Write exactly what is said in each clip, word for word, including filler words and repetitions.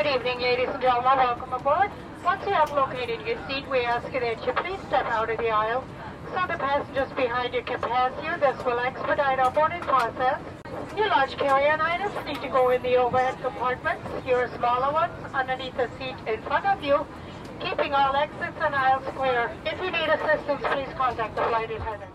evening, ladies and gentlemen. Welcome aboard. Once you have located your seat, we ask you that you please step out of the aisle so the passengers behind you can pass you. This will expedite our boarding process. Your large carry-on items need to go in the overhead compartments. Your smaller ones underneath the seat in front of you, keeping all exits and aisles clear. If you need assistance, please contact the flight attendant.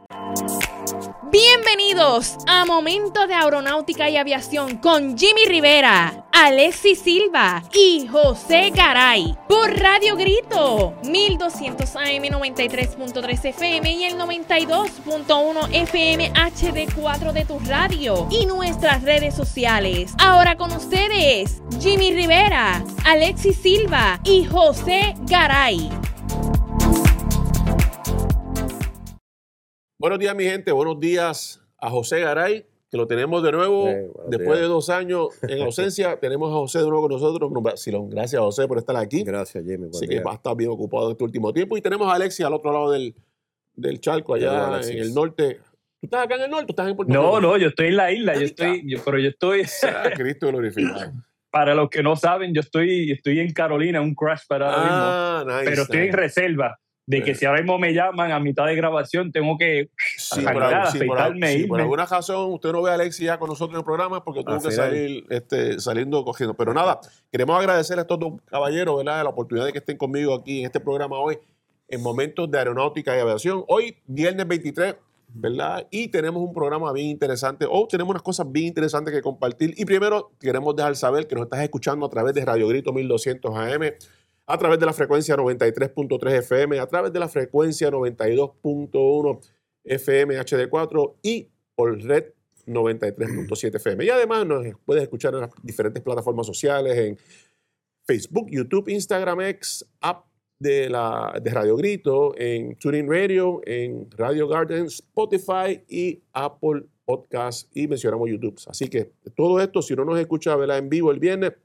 Bienvenidos a Momento de Aeronáutica y Aviación con Jimmy Rivera, Alexis Silva y José Garay por Radio Grito mil doscientos A M noventa y tres punto tres F M y el noventa y dos punto uno F M H D cuatro de tu radio y nuestras redes sociales. Ahora con ustedes, Jimmy Rivera, Alexis Silva y José Garay. Buenos días, mi gente. Buenos días a José Garay, que lo tenemos de nuevo. Eh, después días. de dos años en ausencia. Tenemos a José de nuevo con nosotros. Gracias, José, por estar aquí. Gracias, Jimmy. Así que va a estar bien ocupado este último tiempo. Y tenemos a Alexis al otro lado del, del charco, allá Hola, en el norte. ¿Tú estás acá en el norte o estás en Puerto Rico? No, no, yo estoy en la isla. Yo estoy, yo, pero yo estoy... Cristo glorificado. Para los que no saben, yo estoy, estoy en Carolina, un crash para ahora ah, mismo. Nice, pero estoy nice. en reserva. De que si ahora mismo me llaman a mitad de grabación, tengo que sí, por, algo, sí, por, sí, por alguna razón usted no ve a Alexis ya con nosotros en el programa porque tuvo que salir este, saliendo cogiendo. Pero nada, queremos agradecer a estos dos caballeros, ¿verdad?, la oportunidad de que estén conmigo aquí en este programa hoy, en Momentos de Aeronáutica y Aviación. Hoy, viernes veintitrés, ¿verdad? Y tenemos un programa bien interesante. Hoy tenemos unas cosas bien interesantes que compartir. Y primero, queremos dejar saber que nos estás escuchando a través de Radio Grito mil doscientos A M, a través de la frecuencia noventa y tres punto tres F M, a través de la frecuencia noventa y dos punto uno F M H D cuatro y por Red noventa y tres punto siete F M. Y además nos puedes escuchar en las diferentes plataformas sociales, en Facebook, YouTube, Instagram, X, app de, la, de Radio Grito, en TuneIn Radio, en Radio Garden, Spotify y Apple Podcast, y mencionamos YouTube. Así que todo esto, si no nos escucha, ¿verdad?, en vivo el viernes,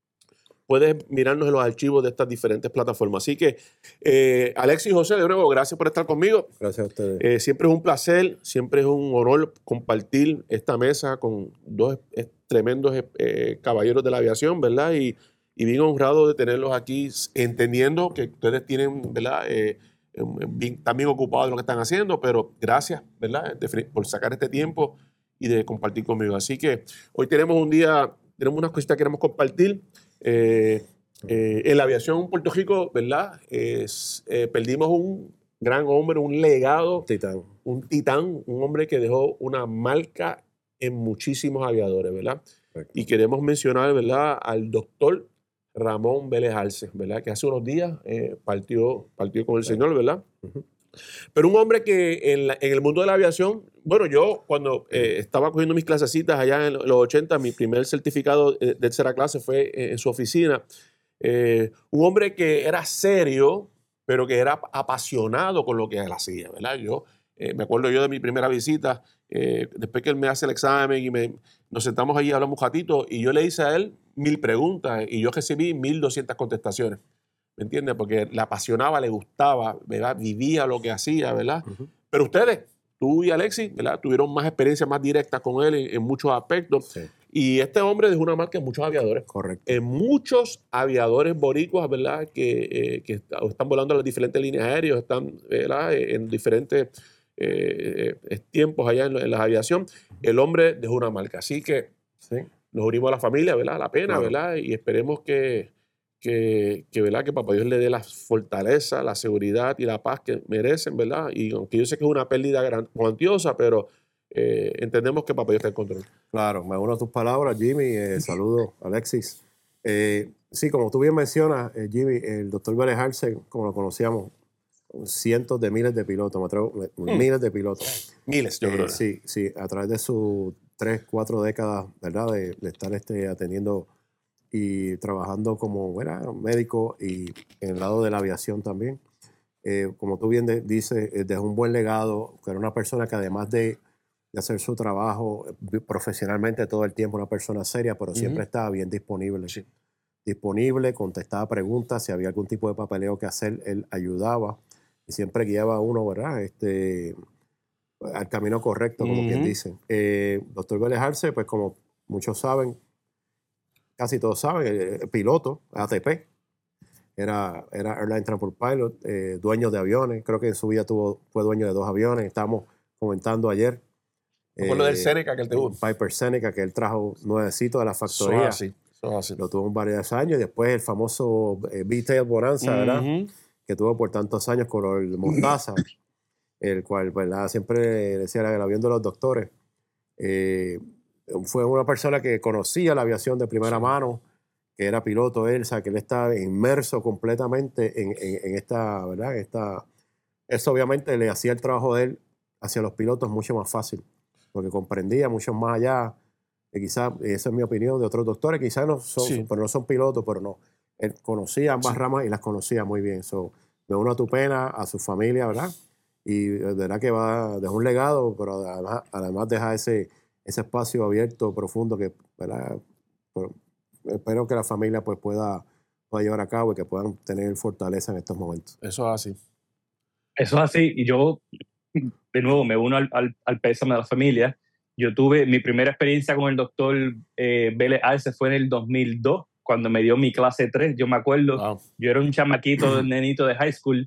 puedes mirarnos en los archivos de estas diferentes plataformas. Así que, eh, Alexis y José, de nuevo, gracias por estar conmigo. Gracias a ustedes. Eh, siempre es un placer, siempre es un honor compartir esta mesa con dos eh, tremendos eh, caballeros de la aviación, ¿verdad? Y, y bien honrado de tenerlos aquí, entendiendo que ustedes tienen, ¿verdad?, eh, bien, están bien ocupados de lo que están haciendo, pero gracias, ¿verdad?, de, por sacar este tiempo y de compartir conmigo. Así que hoy tenemos un día, tenemos unas cositas que queremos compartir. Eh, eh, en la aviación en Puerto Rico, ¿verdad? Es, eh, perdimos un gran hombre, un legado, titán. un titán, un hombre que dejó una marca en muchísimos aviadores, ¿verdad? Perfecto. Y queremos mencionar, ¿verdad?, al doctor Ramón Vélez Arce, ¿verdad?, que hace unos días eh, partió, partió con el Señor, ¿verdad? Uh-huh. Pero un hombre que en, la, en el mundo de la aviación, bueno, yo cuando eh, estaba cogiendo mis clasecitas allá en los ochenta, mi primer certificado de tercera clase fue en su oficina. Eh, un hombre que era serio, pero que era apasionado con lo que él hacía, ¿verdad? Yo eh, me acuerdo yo de mi primera visita, eh, después que él me hace el examen y me, nos sentamos allí, hablamos un ratito, y yo le hice a él mil preguntas y yo recibí mil doscientas contestaciones. ¿Me entiendes? Porque le apasionaba, le gustaba, ¿verdad? Vivía lo que hacía, ¿verdad? Uh-huh. Pero ustedes, tú y Alexis, ¿verdad?, tuvieron más experiencia más directa con él en, en muchos aspectos. Sí. Y este hombre dejó una marca en muchos aviadores. Correcto. En muchos aviadores boricuas, ¿verdad?, que, eh, que están volando en las diferentes líneas aéreas, están, ¿verdad?, en diferentes eh, tiempos allá en, en la aviación. El hombre dejó una marca. Así que sí, nos unimos a la familia, ¿verdad?, la pena, claro, ¿verdad? Y esperemos que... Que, que, ¿verdad?, que Papá Dios le dé la fortaleza, la seguridad y la paz que merecen, ¿verdad? Y aunque yo sé que es una pérdida gran, cuantiosa, pero eh, entendemos que Papá Dios está en control. Claro, me uno a tus palabras, Jimmy. Eh, saludos, Alexis. Eh, sí, como tú bien mencionas, eh, Jimmy, el doctor Vélez Arce, como lo conocíamos, cientos de miles de pilotos, me atrevo, mm. miles de pilotos. Miles, yo eh, creo. Sí, sí, a través de sus tres, cuatro décadas, ¿verdad?, de, de estar este, atendiendo y trabajando como, bueno, médico y en el lado de la aviación también. Eh, como tú bien de, dices, eh, dejó un buen legado, que era una persona que además de, de hacer su trabajo profesionalmente todo el tiempo, una persona seria, pero siempre uh-huh. estaba bien disponible. Sí. Disponible, contestaba preguntas, si había algún tipo de papeleo que hacer, él ayudaba y siempre guiaba a uno, ¿verdad?, este, al camino correcto, como uh-huh. quien dice. Eh, doctor Vélez Arce, pues como muchos saben, casi todos saben, el, el piloto, A T P. Era, era Airline Transport Pilot, eh, dueño de aviones. Creo que en su vida tuvo, fue dueño de dos aviones. Estábamos comentando ayer. Por eh, lo del Seneca que él tuvo. Piper Seneca, que él trajo nuevecitos de la factoría. Eso así, eso así. Lo tuvo en varios años. Y después el famoso eh, V-Tail Bonanza, uh-huh. ¿verdad? Que tuvo por tantos años color mostaza. El cual, ¿verdad? Siempre decía el avión de los doctores. Eh, fue una persona que conocía la aviación de primera sí. mano, que era piloto él, o sea, que él estaba inmerso completamente en, en, en esta, ¿verdad? Esta, eso obviamente le hacía el trabajo de él hacia los pilotos mucho más fácil, porque comprendía mucho más allá, y quizás, esa es mi opinión, de otros doctores, quizás no son, sí. pero no son pilotos, pero no, él conocía ambas sí. ramas y las conocía muy bien. So, me uno a tu pena, a su familia, ¿verdad? Y de verdad que va, deja un legado, pero además, además deja ese, ese espacio abierto, profundo, que, ¿verdad? Por, espero que la familia pues pueda, pueda llevar a cabo y que puedan tener fortaleza en estos momentos. Eso es así. Eso es así. Y yo, de nuevo, me uno al, al, al pésame de la familia. Yo tuve mi primera experiencia con el doctor eh, Vélez Arce fue en el dos mil dos, cuando me dio mi clase tres. Yo me acuerdo, wow. yo era un chamaquito, un nenito de high school,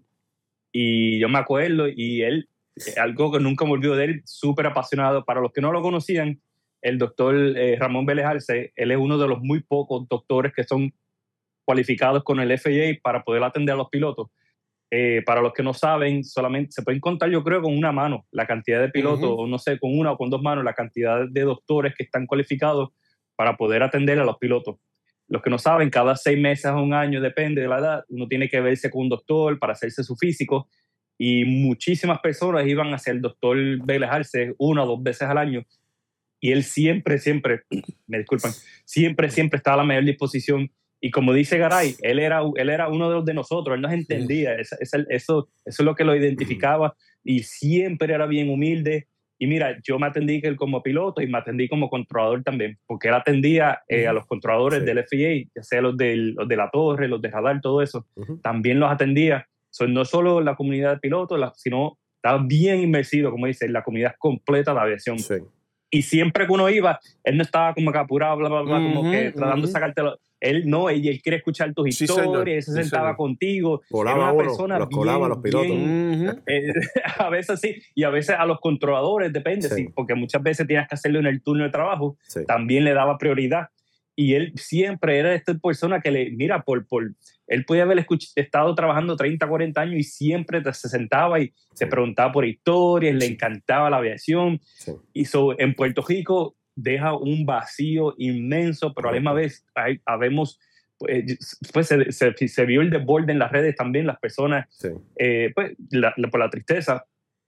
y yo me acuerdo, y él, algo que nunca me olvido de él, súper apasionado. Para los que no lo conocían, el doctor eh, Ramón Vélez Arce, él es uno de los muy pocos doctores que son cualificados con el F A A para poder atender a los pilotos. Eh, para los que no saben, solamente se pueden contar, yo creo, con una mano la cantidad de pilotos, uh-huh. o no sé, con una o con dos manos, la cantidad de doctores que están cualificados para poder atender a los pilotos. Los que no saben, cada seis meses o un año, depende de la edad, uno tiene que verse con un doctor para hacerse su físico, y muchísimas personas iban hacia el doctor Vélez Arce una o dos veces al año. Y él siempre, siempre, me disculpan, siempre, siempre estaba a la mejor disposición. Y como dice Garay, él era, él era uno de los de nosotros, él nos entendía, eso, eso, eso es lo que lo identificaba, y siempre era bien humilde. Y mira, yo me atendí él como piloto y me atendí como controlador también, porque él atendía eh, a los controladores sí. del F A A, ya sea los, del, los de la torre, los de radar, todo eso, uh-huh. también los atendía. So, no solo la comunidad de pilotos, la, sino estaba bien inmersido, como dice, en la comunidad completa de la aviación. Sí. Y siempre que uno iba, él no estaba como que apurado, bla, bla, bla, uh-huh, como que tratando uh-huh. de sacártelo. Él no, él, él quiere escuchar tus sí, historias, se sí, sentaba señor. contigo. Colaba era una uno, persona los bien, colaba a los pilotos. Bien, uh-huh. eh, a veces sí, y a veces a los controladores, depende, sí. Sí, porque muchas veces tienes que hacerlo en el turno de trabajo, sí. también le daba prioridad. Y él siempre era esta persona que le, mira, por, por, él podía haber escuch- estado trabajando treinta, cuarenta años y siempre te, se sentaba y sí. se preguntaba por historias, sí. le encantaba la aviación. Sí. Y so, en Puerto Rico deja un vacío inmenso, pero a la misma vez hay, habemos, pues, pues se, se, se vio el desborde en las redes también, las personas, sí. eh, pues, la, la, por la tristeza,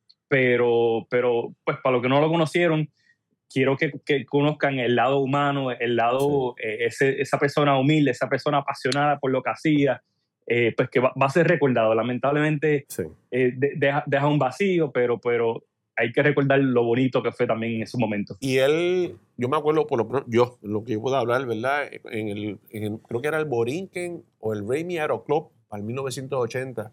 pero, pero pues para los que no lo conocieron, quiero que, que conozcan el lado humano, el lado, sí. eh, ese, esa persona humilde, esa persona apasionada por lo que hacía, eh, pues que va, va a ser recordado. Lamentablemente sí. eh, de, deja, deja un vacío, pero, pero hay que recordar lo bonito que fue también en esos momentos. Y él, yo me acuerdo, por lo menos yo, lo que yo puedo hablar, ¿verdad? En el, en el, creo que era el Borinquen o el Ramey Aero Club, para el mil novecientos ochenta,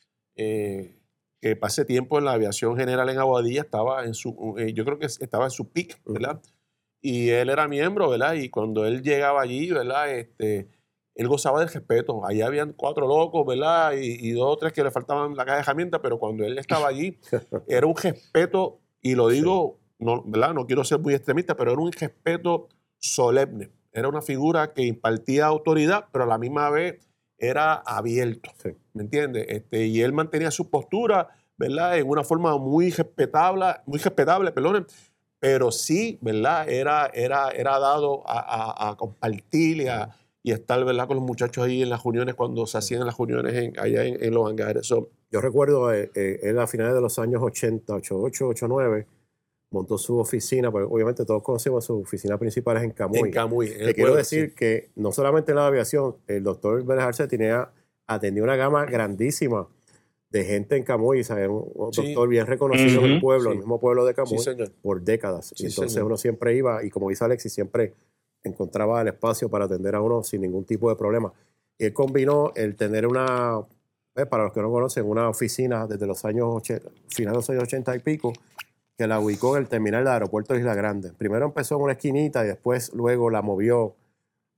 eh, que pasé tiempo en la aviación general en Aguadilla, estaba en su, eh, yo creo que estaba en su peak, ¿verdad? Y él era miembro, ¿verdad? Y cuando él llegaba allí, ¿verdad? Este, él gozaba del respeto. Allí habían cuatro locos, ¿verdad? Y, y dos o tres que le faltaban la caja de herramientas, pero cuando él estaba allí, era un respeto, y lo digo, sí. no, ¿verdad? No quiero ser muy extremista, pero era un respeto solemne. Era una figura que impartía autoridad, pero a la misma vez era abierto, sí. ¿me entiendes? Este, y él mantenía su postura, ¿verdad? En una forma muy respetable, muy respetable, perdón, pero sí, ¿verdad? Era, era, era dado a, a, a compartir y a, y a estar, ¿verdad? Con los muchachos ahí en las reuniones, cuando se hacían las reuniones en, allá en, en los hangares. So, yo recuerdo, eh, eh, él a finales de los años ochenta, ochenta y ocho, ochenta y nueve, montó su oficina, porque obviamente todos conocemos su oficina principal es en Camuy. En Camuy. Te quiero decir sí. que no solamente en la aviación, el doctor Vélez Arce tenía, atendía una gama grandísima de gente en Camuy, o sea, un, un sí. doctor bien reconocido uh-huh. en el pueblo, sí. el mismo pueblo de Camuy, sí, por décadas. Sí, y entonces señor. uno siempre iba, y como dice Alexis, siempre encontraba el espacio para atender a uno sin ningún tipo de problema. Y él combinó el tener una, eh, para los que no conocen, una oficina desde los años ochenta, finales de los años ochenta y pico, que la ubicó en el terminal del aeropuerto de Isla Grande. Primero empezó en una esquinita y después luego la movió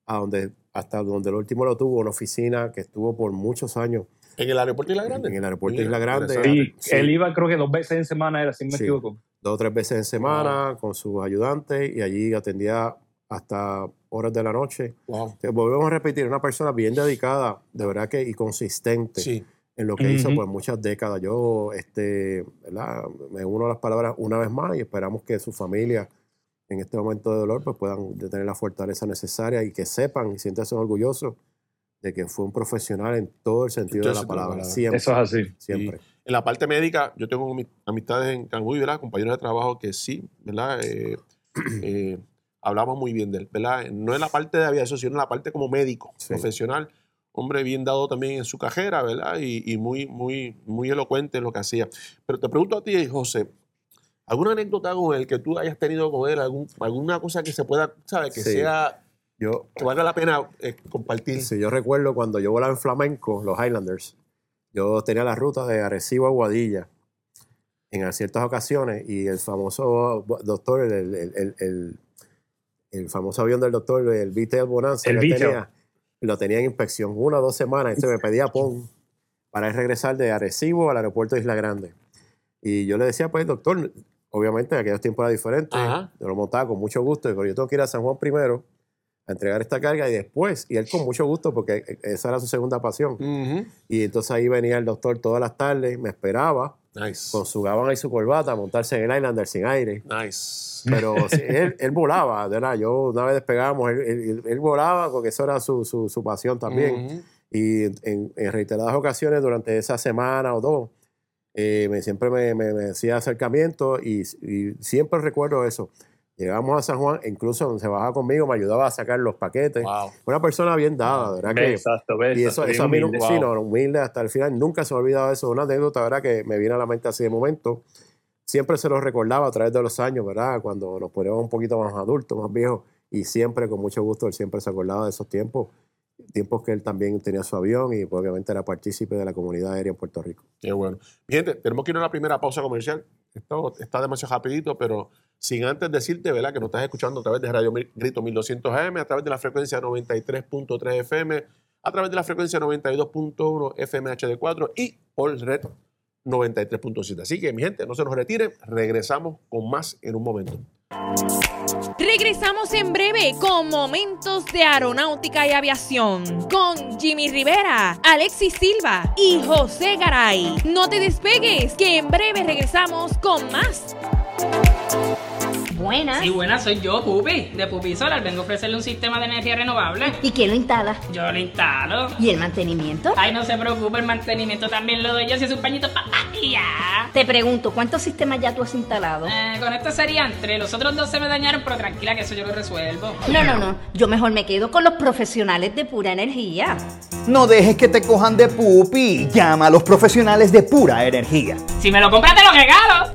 a donde, hasta donde el último lo tuvo, una oficina que estuvo por muchos años. ¿En el aeropuerto Isla Grande? En el aeropuerto Isla Grande. Sí, sí, él iba creo que dos veces en semana, era, si no me sí, equivoco. Dos o tres veces en semana wow. con sus ayudantes y allí atendía hasta horas de la noche. Wow. Volvemos a repetir, una persona bien dedicada, de verdad que y consistente Sí. en lo que uh-huh. hizo por muchas décadas. Yo este, ¿verdad? me uno a las palabras una vez más y esperamos que su familia en este momento de dolor pues puedan tener la fortaleza necesaria y que sepan y sientanse orgullosos de que fue un profesional en todo el sentido Entonces, de la palabra. palabra. Siempre, Eso es así. Siempre. Y en la parte médica, yo tengo amistades en Cancún, ¿verdad? Compañeros de trabajo que sí, ¿verdad? Eh, eh, hablamos muy bien de él, ¿verdad? No en la parte de aviación, sino en la parte como médico, sí. profesional. Hombre bien dado también en su cajera, ¿verdad? Y, y muy, muy, muy elocuente en lo que hacía. Pero te pregunto a ti, José, ¿alguna anécdota con él que tú hayas tenido con él? Algún, ¿Alguna cosa que se pueda, ¿sabes? Que sí. sea, yo, que valga la pena eh, compartir. Sí, yo recuerdo cuando yo volaba en Flamenco, los Highlanders, yo tenía la ruta de Arecibo a Guadilla en ciertas ocasiones y el famoso doctor, el, el, el, el, el famoso avión del doctor, el Vitel Bonanza, el que tenía, lo tenía en inspección una o dos semanas y se me pedía pon para regresar de Arecibo al aeropuerto de Isla Grande. Y yo le decía, pues, doctor, obviamente en aquellos tiempos era diferente, Ajá. yo lo montaba con mucho gusto, pero yo tengo que ir a San Juan primero a entregar esta carga y después, y él con mucho gusto porque esa era su segunda pasión. Uh-huh. Y entonces ahí venía el doctor todas las tardes, me esperaba, nice. con su gabán y su corbata, a montarse en el Islander sin aire. Nice. Pero sí, él, él volaba, ¿verdad? Yo una vez despegamos, él, él, él volaba porque eso era su, su, su pasión también. Uh-huh. Y en, en reiteradas ocasiones durante esa semana o dos, eh, me, siempre me, me, me hacía acercamiento y, y siempre recuerdo eso. Llegamos a San Juan, incluso donde se bajaba conmigo, me ayudaba a sacar los paquetes. Wow. Una persona bien dada, ¿verdad? Ve, que, exacto, ve, y eso, exacto, eso a mí humilde. no, sí, no, humilde hasta el final. Nunca se me ha olvidado eso. Una anécdota, ¿verdad? Que me viene a la mente así de momento. Siempre se lo recordaba a través de los años, ¿verdad? Cuando nos poníamos un poquito más adultos, más viejos. Y siempre, con mucho gusto, él siempre se acordaba de esos tiempos. Tiempos que él también tenía su avión y pues, obviamente era partícipe de la comunidad aérea en Puerto Rico. Qué bueno. Mi gente, tenemos que ir a una primera pausa comercial. Esto está demasiado rapidito, pero sin antes decirte, ¿verdad?, que nos estás escuchando a través de Radio Grito mil doscientos A M, a través de la frecuencia noventa y tres punto tres F M, a través de la frecuencia noventa y dos punto uno F M H D cuatro y por Red noventa y tres punto siete. Así que, mi gente, no se nos retire. Regresamos con más en un momento. Regresamos en breve con momentos de aeronáutica y aviación con Jimmy Rivera, Alexis Silva y José Garay. No te despegues, que en breve regresamos con más. Buenas. Sí, buenas, soy yo, Pupi, de Pupi Solar. Vengo a ofrecerle un sistema de energía renovable. ¿Y quién lo instala? Yo lo instalo. ¿Y el mantenimiento? Ay, no se preocupe, el mantenimiento también lo doy yo, si es un pañito pa' y ya. Te pregunto, ¿cuántos sistemas ya tú has instalado? Eh, con esto serían tres. Los otros dos se me dañaron, pero tranquila que eso yo lo resuelvo. No, no, no. Yo mejor me quedo con los profesionales de Pura Energía. No dejes que te cojan de pupi. Llama a los profesionales de Pura Energía. Si me lo compras, te lo regalo.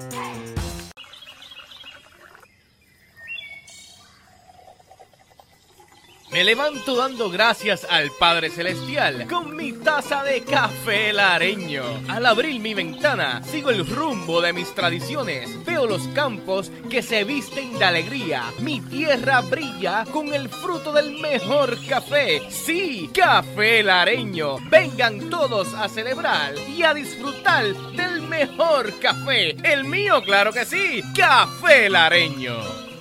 Me levanto dando gracias al Padre Celestial con mi taza de café lareño. Al abrir mi ventana, sigo el rumbo de mis tradiciones. Veo los campos que se visten de alegría. Mi tierra brilla con el fruto del mejor café. Sí, café lareño. Vengan todos a celebrar y a disfrutar del mejor café. El mío, claro que sí, café lareño.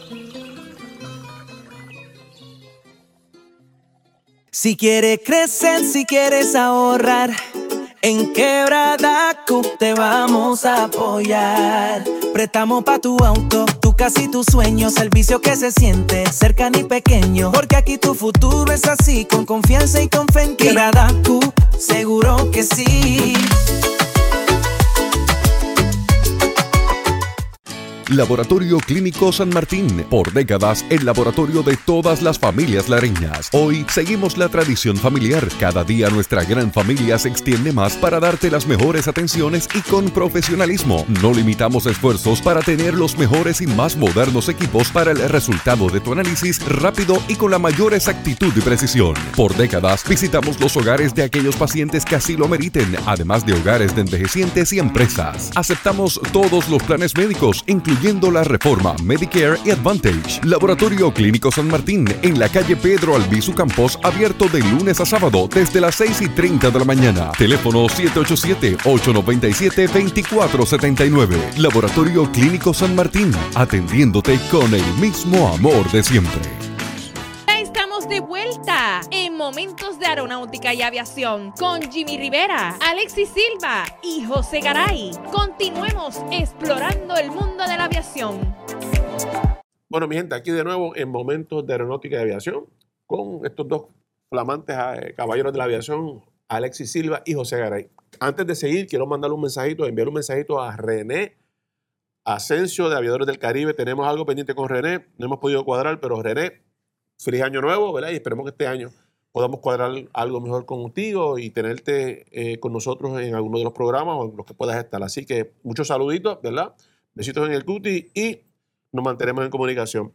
Si quieres crecer, si quieres ahorrar, en Quebrada Coop te vamos a apoyar. Préstamo pa' tu auto, tu casa y tus sueños, servicio que se siente cercano y pequeño. Porque aquí tu futuro es así, con confianza y con fe en Quebrada Coop, seguro que sí. Laboratorio Clínico San Martín, por décadas el laboratorio de todas las familias lareñas. Hoy seguimos la tradición familiar. Cada día nuestra gran familia se extiende más para darte las mejores atenciones y con profesionalismo. No limitamos esfuerzos para tener los mejores y más modernos equipos para el resultado de tu análisis rápido y con la mayor exactitud y precisión. Por décadas visitamos los hogares de aquellos pacientes que así lo meriten, además de hogares de envejecientes y empresas. Aceptamos todos los planes médicos, incluyendo incluyendo la reforma Medicare y Advantage. Laboratorio Clínico San Martín, en la calle Pedro Albizu Campos, abierto de lunes a sábado desde las seis y treinta de la mañana. Teléfono siete ocho siete, ocho nueve siete, dos cuatro siete nueve. Laboratorio Clínico San Martín, atendiéndote con el mismo amor de siempre. Estamos de vuelta en Momentos de Aeronáutica y Aviación con Jimmy Rivera, Alexis Silva y José Garay. Continuemos explorando el mundo de la aviación. Bueno, mi gente, aquí de nuevo en Momentos de Aeronáutica y Aviación con estos dos flamantes eh, caballeros de la aviación, Alexis Silva y José Garay. Antes de seguir, quiero mandarle un mensajito, enviar un mensajito a René Asensio de Aviadores del Caribe. Tenemos algo pendiente con René, no hemos podido cuadrar, pero René, feliz año nuevo, ¿verdad? Y esperemos que este año podamos cuadrar algo mejor contigo y tenerte eh, con nosotros en alguno de los programas o en los que puedas estar. Así que muchos saluditos, ¿verdad? Besitos en el cuti y nos mantenemos en comunicación.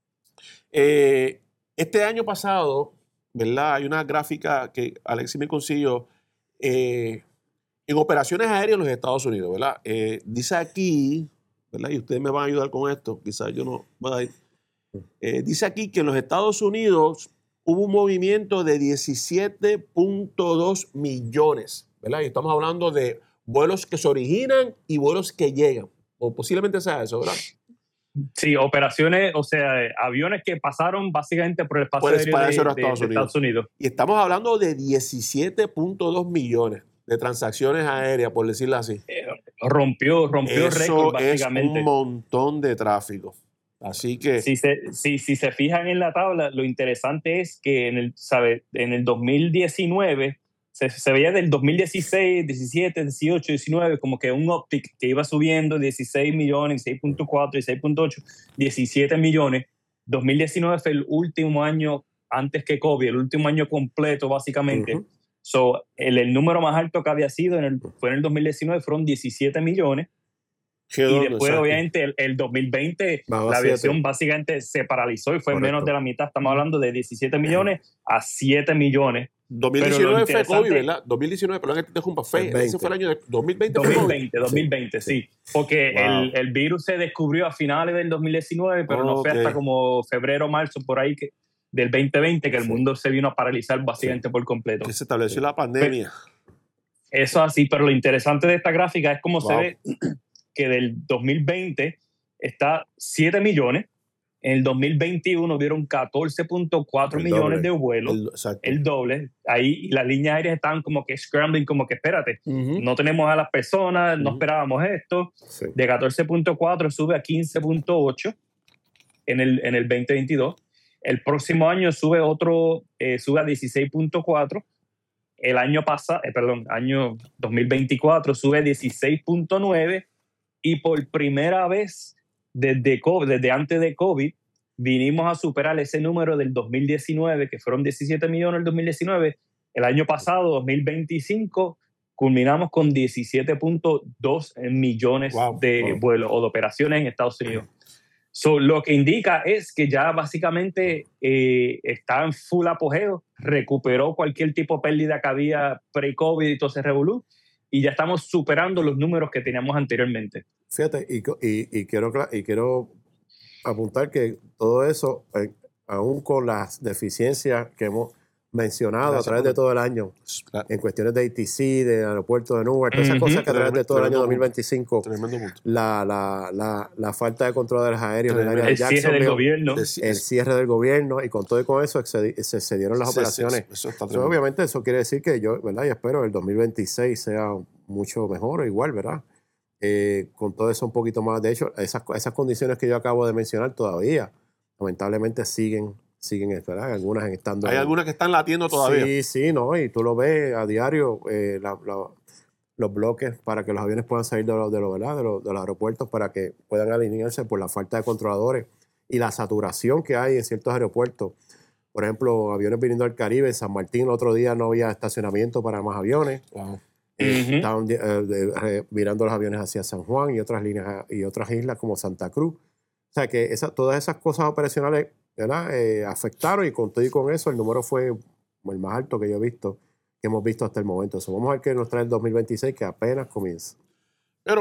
Eh, este año pasado, ¿verdad? Hay una gráfica que Alexis me consiguió eh, en operaciones aéreas en los Estados Unidos, ¿verdad? Eh, dice aquí, ¿verdad? Y ustedes me van a ayudar con esto, quizás yo no voy a ir. Eh, dice aquí que en los Estados Unidos hubo un movimiento de diecisiete punto dos millones, ¿verdad? Y estamos hablando de vuelos que se originan y vuelos que llegan, o posiblemente sea eso, ¿verdad? Sí, operaciones, o sea, aviones que pasaron básicamente por el espacio por el aéreo de, espacio de, de, Estados, de Unidos. Estados Unidos. Y estamos hablando de diecisiete punto dos millones de transacciones aéreas, por decirlo así. Eh, rompió rompió récord, básicamente. Es un montón de tráfico. Así que... Si se, si, si se fijan en la tabla, lo interesante es que en el, ¿sabe? En el dos mil diecinueve se, se veía del dos mil dieciséis, diecisiete, dieciocho, diecinueve como que un uptick que iba subiendo dieciséis millones, seis punto cuatro, seis punto ocho, diecisiete millones. dos mil diecinueve fue el último año antes que COVID, el último año completo básicamente. Uh-huh. So, el, el número más alto que había sido en el, fue en el dos mil diecinueve, fueron diecisiete millones. Y después, obviamente, el, el dos mil veinte, Bajo la aviación siete. Básicamente se paralizó y fue Correcto. Menos de la mitad. Estamos hablando de diecisiete millones a siete millones. dos mil diecinueve fue COVID, ¿verdad? dos mil diecinueve, perdón que te interrumpa, fue. Ese fue el año de dos mil veinte. dos mil veinte, dos mil veinte, sí. sí. Porque wow. el, el virus se descubrió a finales del dos mil diecinueve, pero okay. no fue hasta como febrero, marzo, por ahí que, del veinte veinte que el sí. mundo se vino a paralizar básicamente sí. por completo. Que se estableció sí. la pandemia. Pero, eso así, pero lo interesante de esta gráfica es cómo wow. se ve que del dos mil veinte está siete millones, en el dos mil veintiuno vieron catorce punto cuatro millones doble. De vuelos, el, el doble. Ahí las líneas aéreas estaban como que scrambling, como que espérate, uh-huh. no tenemos a las personas, uh-huh. no esperábamos esto. Sí. De catorce punto cuatro sube a quince punto ocho en el, en el veinte veintidós. El próximo año sube otro, eh, sube a dieciséis punto cuatro. El año pasado, eh, perdón, año dos mil veinticuatro sube a dieciséis punto nueve. Y por primera vez desde, COVID, desde antes de COVID vinimos a superar ese número del dos mil diecinueve, que fueron diecisiete millones en el dos mil diecinueve. El año pasado, dos mil veinticinco, culminamos con diecisiete punto dos millones wow, de wow. vuelos o de operaciones en Estados Unidos. So, lo que indica es que ya básicamente eh, está en full apogeo, recuperó cualquier tipo de pérdida que había pre-COVID y todo ese revolú, y ya estamos superando los números que teníamos anteriormente. Fíjate, y, y, y, quiero, y quiero apuntar que todo eso, eh, aún con las deficiencias que hemos mencionado Gracias a través de todo el año, en cuestiones de A T C, de aeropuerto de Newark, todas esas uh-huh. cosas que a través de todo el año dos mil veinticinco, la, la, la, la falta de controladores aéreos en el área de Jacksonville, el cierre del gobierno, el cierre del gobierno, y con todo y con eso se excedieron las sí, operaciones. Sí, eso está so, obviamente eso quiere decir que yo, ¿verdad? Y espero que el dos mil veintiséis sea mucho mejor o igual, ¿verdad? Eh, con todo eso un poquito más. De hecho, esas, esas condiciones que yo acabo de mencionar todavía, lamentablemente siguen siguen, ¿verdad? Algunas estando... Hay algunas que están latiendo todavía. Sí, sí, ¿no? Y tú lo ves a diario, eh, la, la, los bloques para que los aviones puedan salir de, lo, de, lo, ¿verdad? De, lo, de los aeropuertos para que puedan alinearse por la falta de controladores y la saturación que hay en ciertos aeropuertos. Por ejemplo, aviones viniendo al Caribe, en San Martín, el otro día no había estacionamiento para más aviones. Wow. Eh, uh-huh. Estaban eh, de, de, virando los aviones hacia San Juan y otras líneas y otras islas como Santa Cruz. O sea que esa, todas esas cosas operacionales, ¿verdad? Eh, afectaron, y con todo y con eso el número fue el más alto que yo he visto, que hemos visto hasta el momento. So, vamos a ver qué nos trae el dos mil veintiséis, que apenas comienza. Pero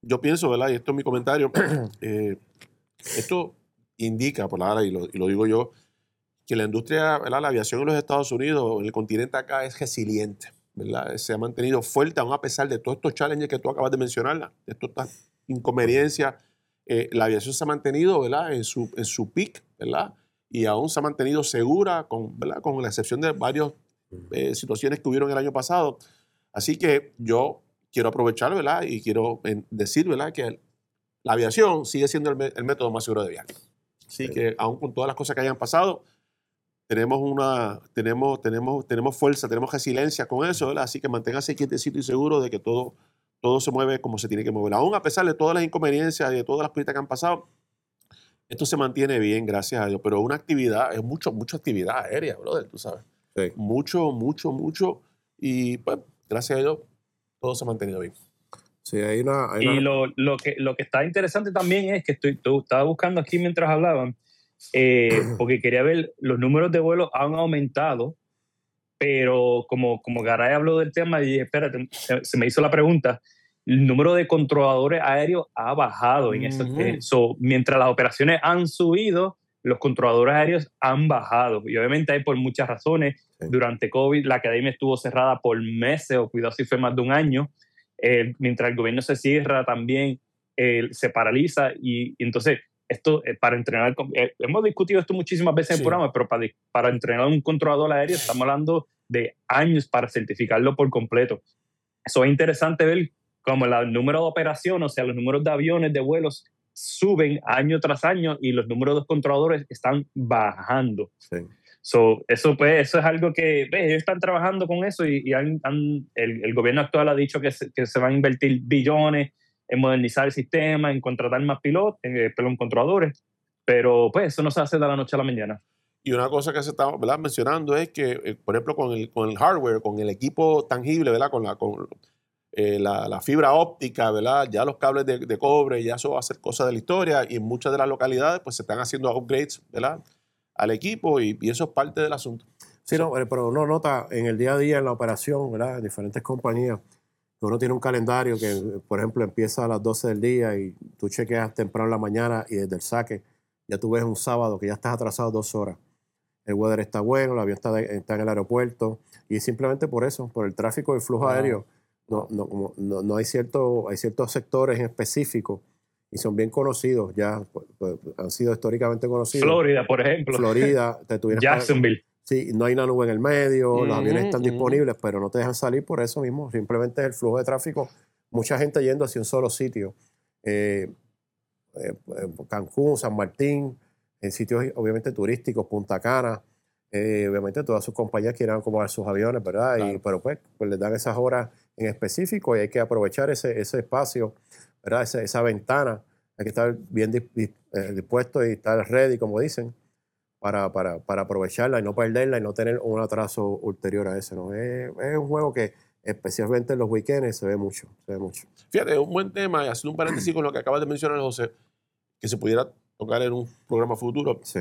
yo pienso, ¿verdad? Y esto es mi comentario, eh, esto indica, por ahora, y lo, y lo digo yo, que la industria, ¿verdad? La aviación en los Estados Unidos, en el continente acá, es resiliente, ¿verdad? Se ha mantenido fuerte, aún a pesar de todos estos challenges que tú acabas de mencionar, de todas estas inconveniencias. Eh, la aviación se ha mantenido, ¿verdad? En su, en su peak, ¿verdad? Y aún se ha mantenido segura, con, ¿verdad? Con la excepción de varias eh, situaciones que hubieron el año pasado. Así que yo quiero aprovechar, ¿verdad? Y quiero decir, ¿verdad? Que la aviación sigue siendo el, el método más seguro de viaje. Así que aún con todas las cosas que hayan pasado, tenemos, una, tenemos, tenemos, tenemos fuerza, tenemos resiliencia con eso, ¿verdad? Así que manténgase quietecito y seguro de que todo, todo se mueve como se tiene que mover. Aún a pesar de todas las inconveniencias y de todas las cositas que han pasado, esto se mantiene bien, gracias a Dios. Pero una actividad, es mucho, mucha actividad aérea, brother, tú sabes. Sí. Mucho, mucho, mucho. Y pues, gracias a Dios, todo se ha mantenido bien. Sí, hay una... Hay y una... Lo, lo, que, lo que está interesante también es que estoy, tú, estaba buscando aquí mientras hablaban, eh, porque quería ver, los números de vuelos han aumentado, pero como, como Garay habló del tema, y espérate, se, se me hizo la pregunta, el número de controladores aéreos ha bajado. Uh-huh. en eso, eh, so, mientras las operaciones han subido, los controladores aéreos han bajado. Y obviamente hay por muchas razones. Sí. Durante COVID, la academia estuvo cerrada por meses, o cuidado si fue más de un año. Eh, mientras el gobierno se cierra, también eh, se paraliza. Y, y entonces, esto eh, para entrenar, eh, hemos discutido esto muchísimas veces sí. en el programa, pero para, para entrenar un controlador aéreo estamos hablando de años para certificarlo por completo. Eso es interesante ver cómo el número de operaciones, o sea, los números de aviones, de vuelos, suben año tras año y los números de controladores están bajando. Sí. So, eso, pues, eso es algo que pues, ellos están trabajando con eso y, y han, han, el, el gobierno actual ha dicho que se, que se van a invertir billones en modernizar el sistema, en contratar más pilotos, eh, perdón, controladores, pero pues eso no se hace de la noche a la mañana. Y una cosa que se está, ¿verdad?, mencionando es que, eh, por ejemplo, con el, con el hardware, con el equipo tangible, ¿verdad?, con la... Con, Eh, la, la fibra óptica, ¿verdad? Ya los cables de, de cobre, ya eso va a ser cosa de la historia, y en muchas de las localidades pues se están haciendo upgrades, ¿verdad?, al equipo, y, y eso es parte del asunto. Sí, no, pero uno nota en el día a día en la operación, ¿verdad?, en diferentes compañías, que uno tiene un calendario que, por ejemplo, empieza a las doce del día y tú chequeas temprano en la mañana y desde el saque ya tú ves un sábado que ya estás atrasado dos horas. El weather está bueno, el avión está, de, está en el aeropuerto, y simplemente por eso, por el tráfico y el flujo wow. aéreo. No, no, no, no hay, cierto, hay ciertos sectores en específico y son bien conocidos, ya pues, pues, han sido históricamente conocidos. Florida, por ejemplo. Florida. Te Jacksonville. Para, sí, no hay una nube en el medio, mm, los aviones están mm. disponibles, pero no te dejan salir por eso mismo. Simplemente es el flujo de tráfico. Mucha gente yendo hacia un solo sitio. Eh, eh, Cancún, San Martín, en sitios obviamente turísticos, Punta Cana. Eh, obviamente todas sus compañías quieren acomodar sus aviones, ¿verdad? Claro. Y, pero pues, pues les dan esas horas en específico y hay que aprovechar ese, ese espacio, ¿verdad? Esa, esa ventana. Hay que estar bien dispuesto y estar ready, como dicen, para, para, para aprovecharla y no perderla y no tener un atraso ulterior a eso, ¿no? Es, es un juego que especialmente en los weekends se ve mucho, se ve mucho. Fíjate, un buen tema, y haciendo un paréntesis con lo que acabas de mencionar, José, que se pudiera tocar en un programa futuro. Sí.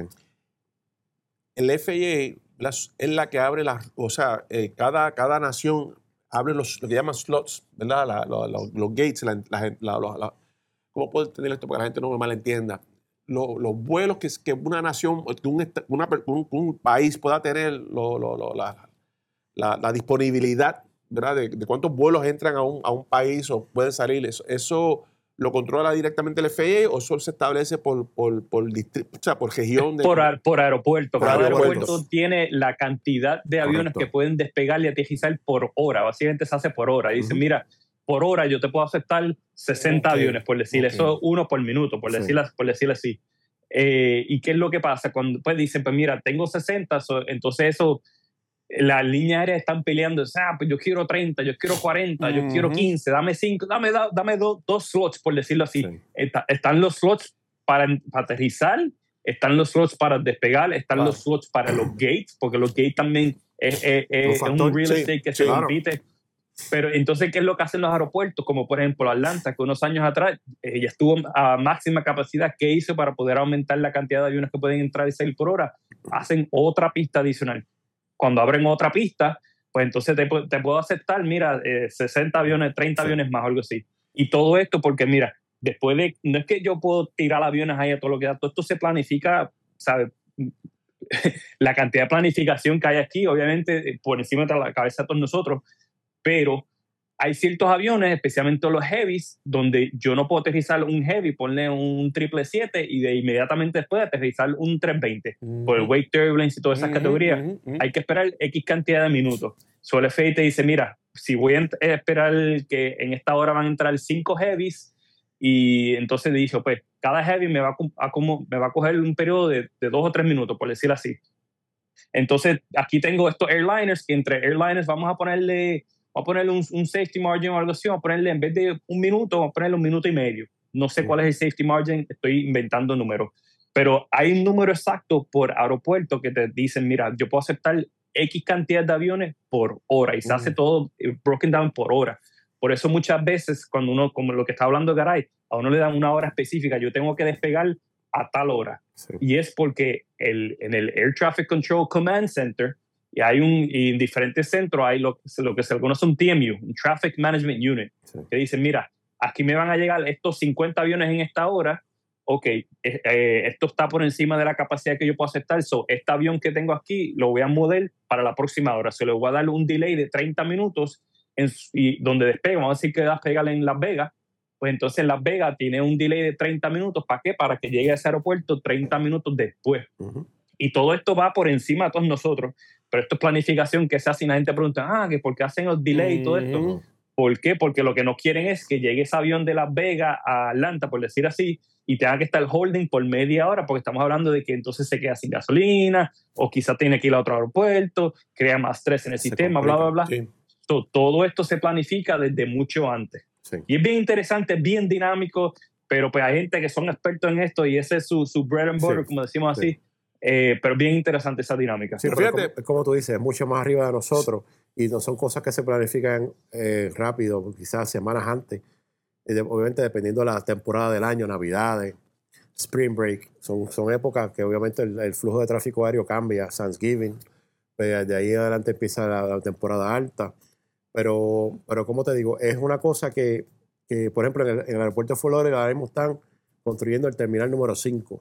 El F A A es la que abre las, o sea, eh, cada, cada nación abre los, lo que llaman slots, ¿verdad? La, la, la, los gates, la, la, la, la, ¿cómo puedo entender esto? Para que la gente no me malentienda. Los, los vuelos que, que una nación, que un, una, un, un país pueda tener, lo, lo, lo, la, la, la disponibilidad, ¿verdad? De, de cuántos vuelos entran a un, a un país o pueden salir. Eso, eso ¿lo controla directamente el F A A o solo se establece por, por, por, distrito, o sea, por región? De, por, por aeropuerto. Por Cada aeropuertos. aeropuerto tiene la cantidad de aviones Correcto. Que pueden despegar y aterrizar por hora. Básicamente se hace por hora. Y dicen, uh-huh. mira, por hora yo te puedo aceptar sesenta okay. aviones, por decirle okay. eso, uno por minuto, por, sí. decirle, por decirle así. Eh, ¿Y qué es lo que pasa? Cuando pues dicen, pues mira, tengo sesenta, so, entonces eso... Las líneas aéreas están peleando, o sea, pues yo quiero treinta, yo quiero cuarenta, uh-huh. yo quiero quince, dame cinco, dame, da, dame do, dos slots, por decirlo así. Sí. Está, están los slots para, para aterrizar, están los slots para despegar, están claro. los slots para los gates, porque los gates también es, es, es, es un real estate sí, que sí, se claro. compite. Pero entonces, ¿qué es lo que hacen los aeropuertos? Como por ejemplo Atlanta, que unos años atrás eh, ya estuvo a máxima capacidad. ¿Qué hizo para poder aumentar la cantidad de aviones que pueden entrar y salir por hora? Hacen otra pista adicional. Cuando abren otra pista, pues entonces te, te puedo aceptar, mira, eh, sesenta aviones, treinta sí. aviones más, algo así. Y todo esto porque, mira, después de, no es que yo puedo tirar aviones ahí a todo lo que da, todo esto se planifica, ¿sabes? La cantidad de planificación que hay aquí, obviamente, por encima de la cabeza de todos nosotros, pero hay ciertos aviones, especialmente los heavies, donde yo no puedo aterrizar un heavy, ponle un triple siete y de inmediatamente después aterrizar un trescientos veinte. Uh-huh. Por el wake turbulence y todas esas uh-huh, categorías, uh-huh, uh-huh. hay que esperar X cantidad de minutos. So el F A A te dice, mira, si voy a esperar que en esta hora van a entrar cinco heavies, y entonces dice, pues cada heavy me va a, a como, me va a coger un periodo de, de dos o tres minutos, por decir así. Entonces aquí tengo estos airliners, que entre airliners vamos a ponerle... Vamos a ponerle un, un safety margin o algo así, vamos a ponerle en vez de un minuto, vamos a ponerle un minuto y medio. No sé sí. cuál es el safety margin, estoy inventando números. Pero hay un número exacto por aeropuerto que te dicen, mira, yo puedo aceptar X cantidad de aviones por hora y se uh-huh. hace todo broken down por hora. Por eso muchas veces cuando uno, como lo que está hablando Garay, a uno le dan una hora específica, yo tengo que despegar a tal hora. Sí. Y es porque el, en el Air Traffic Control Command Center, y hay un, y en diferentes centros hay lo, lo que se conoce un T M U, un Traffic Management Unit, sí. que dicen, mira, aquí me van a llegar estos cincuenta aviones en esta hora, ok, eh, eh, esto está por encima de la capacidad que yo puedo aceptar, so, este avión que tengo aquí lo voy a mover para la próxima hora, se le voy a dar un delay de treinta minutos, en, y donde despega, vamos a decir que despegar en Las Vegas, pues entonces en Las Vegas tiene un delay de treinta minutos, ¿para qué? Para que llegue a ese aeropuerto treinta minutos después. Uh-huh. Y todo esto va por encima de todos nosotros. Pero esto es planificación que se hace y la gente pregunta, ah, que ¿por qué hacen los delays y todo esto? ¿Por qué? Porque lo que no quieren es que llegue ese avión de Las Vegas a Atlanta, por decir así, y tenga que estar holding por media hora, porque estamos hablando de que entonces se queda sin gasolina, o quizá tiene que ir a otro aeropuerto, crea más estrés en el se sistema, complica. bla, bla, bla. Sí. So, todo esto se planifica desde mucho antes. Sí. Y es bien interesante, es bien dinámico, pero pues hay gente que son expertos en esto y ese es su, su bread and butter, sí. como decimos sí. así. Eh, pero bien interesante esa dinámica. Sí, pero fíjate, como, como tú dices, es mucho más arriba de nosotros y no son cosas que se planifican eh, rápido, quizás semanas antes. Y de, obviamente dependiendo de la temporada del año, Navidades, Spring Break, son, son épocas que obviamente el, el flujo de tráfico aéreo cambia, Thanksgiving, pues de ahí en adelante empieza la, la temporada alta. Pero, pero como te digo, es una cosa que, que por ejemplo, en el, en el aeropuerto de Fort Lauderdale ahora mismo están construyendo el terminal número cinco.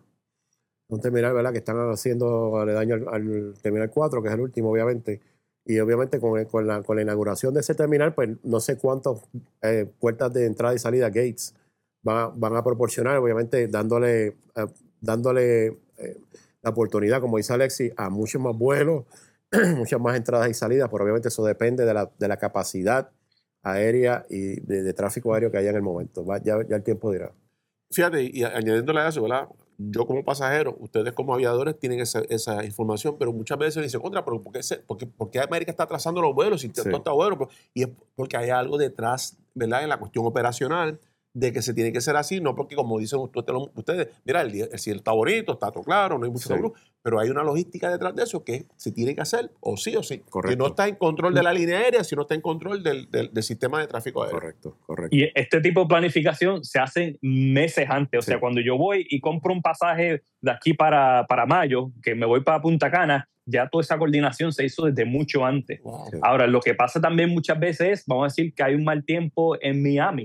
Un terminal, ¿verdad?, que están haciendo aledaño al, al terminal cuatro, que es el último, obviamente. Y obviamente con, con, la, con la inauguración de ese terminal, pues no sé cuántas eh, puertas de entrada y salida, gates, van, van a proporcionar, obviamente dándole, eh, dándole eh, la oportunidad, como dice Alexis, a muchos más vuelos, muchas más entradas y salidas, pero obviamente eso depende de la, de la capacidad aérea y de, de tráfico aéreo que haya en el momento. Va, ya, ya el tiempo dirá. Fíjate, y añadiéndole a eso, ¿verdad? Yo como pasajero, ustedes como aviadores tienen esa, esa información, pero muchas veces me dicen, contra, pero ¿por qué, se, por, qué, ¿por qué América está atrasando los vuelos? Si sí. todo está bueno. Y es porque hay algo detrás, ¿verdad?, en la cuestión operacional, de que se tiene que ser así, no porque como dicen ustedes, mira, el, el cielo está bonito, está todo claro, no hay mucho sí. seguro, pero hay una logística detrás de eso que se tiene que hacer o sí o sí. Correcto. Que no está en control de la línea aérea, sino está en control del, del, del sistema de tráfico aéreo. Correcto, correcto. Y este tipo de planificación se hace meses antes. O sí. sea, cuando yo voy y compro un pasaje de aquí para, para mayo, que me voy para Punta Cana, ya toda esa coordinación se hizo desde mucho antes. Wow. Ahora, lo que pasa también muchas veces es, vamos a decir que hay un mal tiempo en Miami.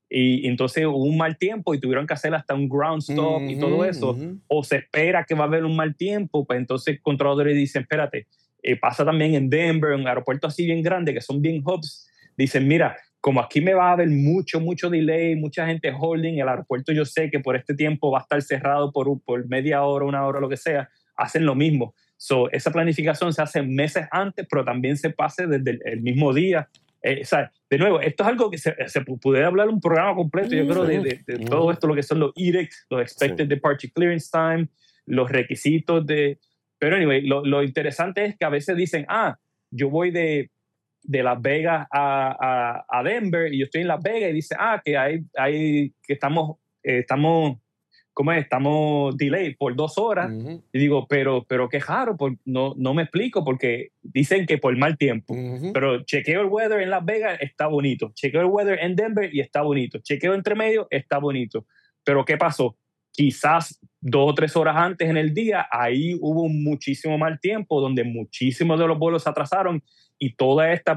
Y entonces hubo un mal tiempo y tuvieron que hacer hasta un ground stop uh-huh, y todo eso. Uh-huh. O se espera que va a haber un mal tiempo, pues entonces controladores dicen, espérate, eh, pasa también en Denver, en aeropuertos así bien grandes, que son bien hubs, dicen, mira, como aquí me va a haber mucho, mucho delay, mucha gente holding, el aeropuerto yo sé que por este tiempo va a estar cerrado por, por media hora, una hora, lo que sea, hacen lo mismo. So, esa planificación se hace meses antes, pero también se pase desde el, el mismo día. Eh, o sea, de nuevo, esto es algo que se, se pudiera hablar un programa completo, yo creo, de, de, de todo esto, lo que son los E D I Cs, los Expected sí. Departure Clearance Time, los requisitos de... Pero, anyway, lo, lo interesante es que a veces dicen, ah, yo voy de, de Las Vegas a, a, a Denver y yo estoy en Las Vegas y dice, ah, que, hay, hay, que estamos, eh, estamos, ¿cómo es? Estamos delay por dos horas. Uh-huh. Y digo, pero, pero qué raro, por, no, no me explico, porque dicen que por mal tiempo. Uh-huh. Pero chequeo el weather en Las Vegas, está bonito. Chequeo el weather en Denver y está bonito. Chequeo entre medio, está bonito. Pero ¿qué pasó? Quizás dos o tres horas antes en el día, ahí hubo muchísimo mal tiempo, donde muchísimos de los vuelos se atrasaron y toda esta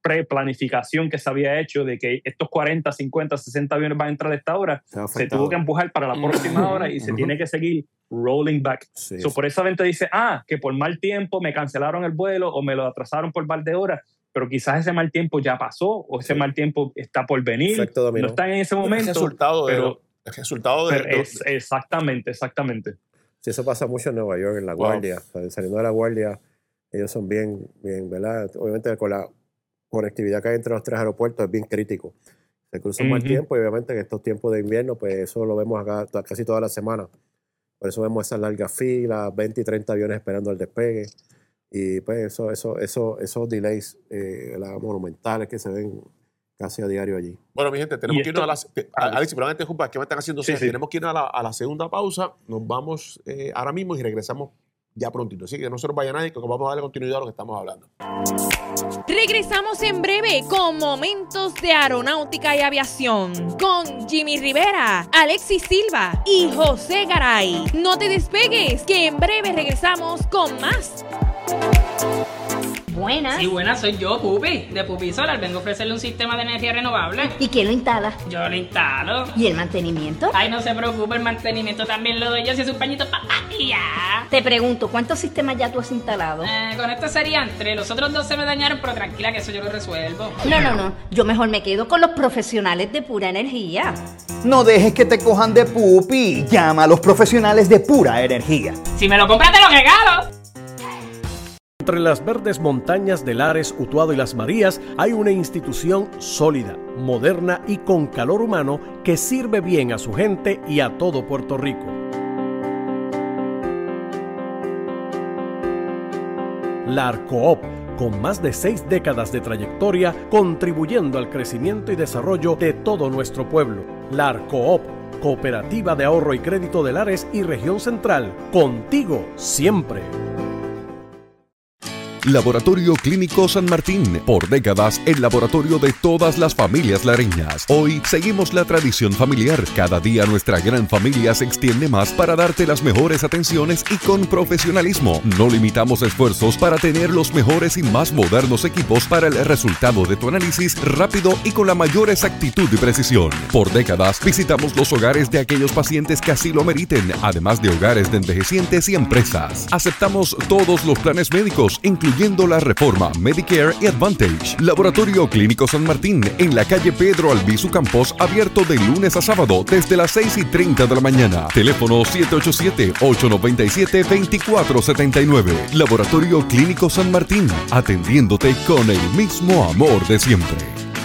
pre-planificación que se había hecho de que estos cuarenta, cincuenta, sesenta aviones van a entrar a esta hora, se, se tuvo que empujar para la próxima hora y uh-huh. se tiene que seguir rolling back. Sí, so, sí. Por eso gente dice, ah, que por mal tiempo me cancelaron el vuelo o me lo atrasaron por par de horas, pero quizás ese mal tiempo ya pasó o ese sí. mal tiempo está por venir, no está en ese momento. Es resultado de, pero, el resultado de, pero es, exactamente, exactamente. Sí, eso pasa mucho en Nueva York, en la wow. guardia. Saliendo de la guardia, ellos son bien, bien, ¿verdad? Obviamente con la conectividad que hay entre los tres aeropuertos es bien crítico. Se cruza un uh-huh. mal tiempo y obviamente en estos tiempos de invierno, pues eso lo vemos acá casi toda la semana. Por eso vemos esas largas filas, veinte y treinta aviones esperando el despegue. Y pues eso, eso, eso, esos delays eh, monumentales que se ven casi a diario allí. Bueno, mi gente, tenemos que irnos a la... Alex, pero antes, ¿qué me están haciendo? Sí, sí. Tenemos que ir a la, a la segunda pausa. Nos vamos eh, ahora mismo y regresamos ya prontito. Así que no se nos vaya nadie, que vamos a darle continuidad a lo que estamos hablando. Regresamos en breve con Momentos de Aeronáutica y Aviación con Jimmy Rivera, Alexis Silva y José Garay. No te despegues, que en breve regresamos con más. Buenas. Sí, buenas, soy yo, Pupi, de Pupi Solar. Vengo a ofrecerle un sistema de energía renovable. ¿Y quién lo instala? Yo lo instalo. ¿Y el mantenimiento? Ay, no se preocupe, el mantenimiento también lo doy yo, si es un pañito pa' y ya. Te pregunto, ¿cuántos sistemas ya tú has instalado? Eh, con esto serían tres. Los otros dos se me dañaron, pero tranquila que eso yo lo resuelvo. No, no, no. Yo mejor me quedo con los profesionales de Pura Energía. No dejes que te cojan de pupi. Llama a los profesionales de Pura Energía. Si me lo compras, te lo regalo. Entre las verdes montañas de Lares, Utuado y Las Marías hay una institución sólida, moderna y con calor humano que sirve bien a su gente y a todo Puerto Rico. La ARCOOP, con más de seis décadas de trayectoria, contribuyendo al crecimiento y desarrollo de todo nuestro pueblo. La ARCOOP, Cooperativa de Ahorro y Crédito de Lares y Región Central, contigo siempre. Laboratorio Clínico San Martín, por décadas el laboratorio de todas las familias lareñas. Hoy seguimos la tradición familiar. Cada día nuestra gran familia se extiende más para darte las mejores atenciones y con profesionalismo. No limitamos esfuerzos para tener los mejores y más modernos equipos para el resultado de tu análisis rápido y con la mayor exactitud y precisión. Por décadas visitamos los hogares de aquellos pacientes que así lo meriten, además de hogares de envejecientes y empresas. Aceptamos todos los planes médicos, incluyendo incluyendo la reforma Medicare y Advantage. Laboratorio Clínico San Martín, en la calle Pedro Albizu Campos, abierto de lunes a sábado desde las seis y treinta de la mañana. Teléfono siete ocho siete, ocho nueve siete, dos cuatro siete nueve. Laboratorio Clínico San Martín, atendiéndote con el mismo amor de siempre.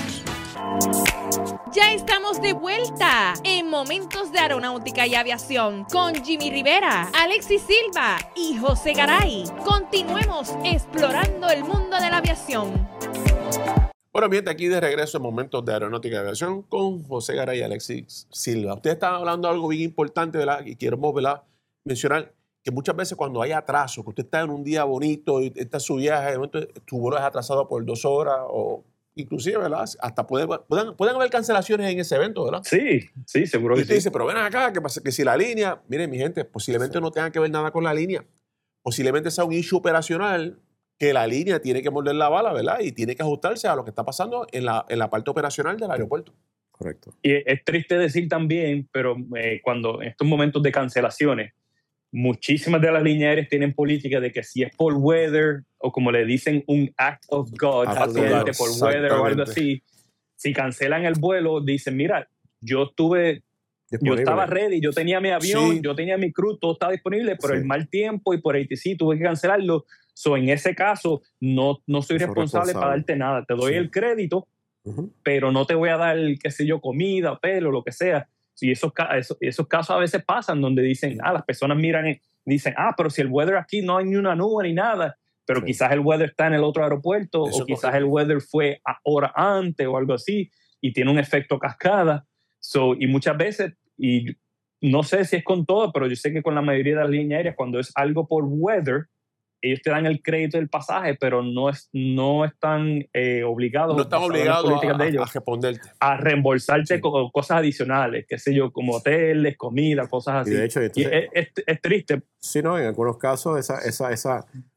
Ya estamos de vuelta en Momentos de Aeronáutica y Aviación con Jimmy Rivera, Alexis Silva y José Garay. Continuemos explorando el mundo de la aviación. Bueno, bien, aquí de regreso en Momentos de Aeronáutica y Aviación con José Garay y Alexis Silva. Ustedes están hablando de algo bien importante, ¿verdad? Y quiero, ¿verdad?, mencionar que muchas veces cuando hay atraso, que usted está en un día bonito y está en su viaje, de momento tu vuelo es atrasado por dos horas o... Inclusive, ¿verdad? Hasta puede, pueden, pueden haber cancelaciones en ese evento, ¿verdad? Sí, sí, seguro que sí. Y usted dice, pero ven acá, que, pasa, que si la línea... Miren, mi gente, posiblemente sí. no tenga que ver nada con la línea. Posiblemente sea un issue operacional que la línea tiene que morder la bala, ¿verdad? Y tiene que ajustarse a lo que está pasando en la, en la parte operacional del aeropuerto. Correcto. Y es triste decir también, pero eh, cuando en estos momentos de cancelaciones, muchísimas de las líneas aéreas tienen política de que si es por weather o como le dicen un act of God, accidente por weather o algo así, si cancelan el vuelo, dicen, mira, yo estuve, disponible. Yo estaba ready, yo tenía mi avión, sí. yo tenía mi crew, todo estaba disponible, pero sí. el mal tiempo y por A T C tuve que cancelarlo. So, en ese caso, no, no soy responsable, responsable para darte nada. Te doy sí. el crédito, uh-huh. pero no te voy a dar, qué sé yo, comida, pelo, lo que sea. Y esos, esos, esos casos a veces pasan donde dicen, sí. ah, las personas miran y dicen, ah, pero si el weather aquí no hay ni una nube ni nada, pero sí. quizás el weather está en el otro aeropuerto Eso o quizás el weather fue a hora antes o algo así y tiene un efecto cascada. So, y muchas veces, y no sé si es con todo, pero yo sé que con la mayoría de las líneas aéreas, cuando es algo por weather, ellos te dan el crédito del pasaje, pero no, es, no están eh, obligados, no están obligados a, de ellos, a responderte. A reembolsarte sí. con cosas adicionales, qué sé yo, como hoteles, comida, cosas así. Y de hecho, entonces, y es, es, es triste. Sí, no, en algunos casos esa, esa, esa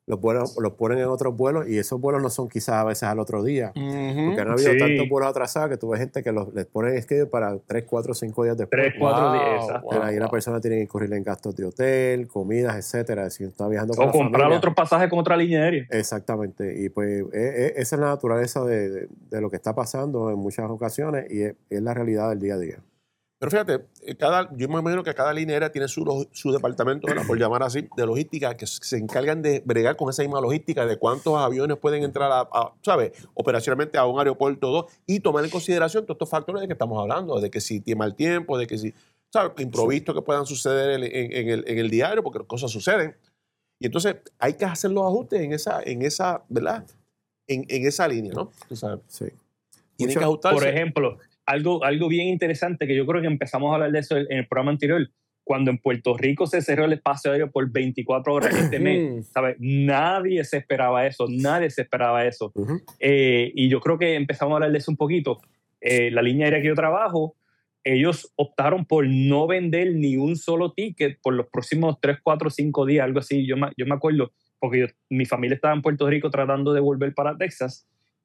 los, vuelos, los ponen en otros vuelos y esos vuelos no son quizás a veces al otro día. Uh-huh. Porque han habido sí. tantos vuelos atrasados que tuve gente que los, les ponen schedule para tres, cuatro, cinco días después. tres, cuatro wow, días, exacto. Pero ahí wow. la persona tiene que incurrir en gastos de hotel, comidas, etcétera. Si está viajando con o la comprar familia, otro pasaje con otra línea aérea. Exactamente. Y pues es, esa es la naturaleza de, de, de lo que está pasando en muchas ocasiones y es, es la realidad del día a día. Pero fíjate, cada, yo me imagino que cada línea aérea tiene su, su departamento, ¿verdad? Por llamar así, de logística, que se encargan de bregar con esa misma logística de cuántos aviones pueden entrar a, a ¿sabes? Operacionalmente a un aeropuerto o dos y tomar en consideración todos estos factores de que estamos hablando, de que si tiene mal tiempo, de que si, ¿sabes? Improvistos que puedan suceder en, en, en, el, en el diario, porque cosas suceden. Y entonces hay que hacer los ajustes en esa, en esa ¿verdad? En, en esa línea, ¿no? ¿Tú sabes? Sí. Tienen que ajustarse. Por ejemplo, Algo, algo bien interesante que yo creo que empezamos a hablar de eso en el programa anterior, cuando en Puerto Rico se cerró el espacio aéreo por veinticuatro horas este mes, ¿sabes? Nadie se esperaba eso, nadie se esperaba eso. Uh-huh. Eh, y yo creo que empezamos a hablar de eso un poquito. Eh, la línea aérea que yo trabajo, ellos optaron por no vender ni un solo ticket por los próximos tres, cuatro, cinco días, algo así. Yo me, yo me acuerdo, porque yo, mi familia estaba en Puerto Rico tratando de volver para Texas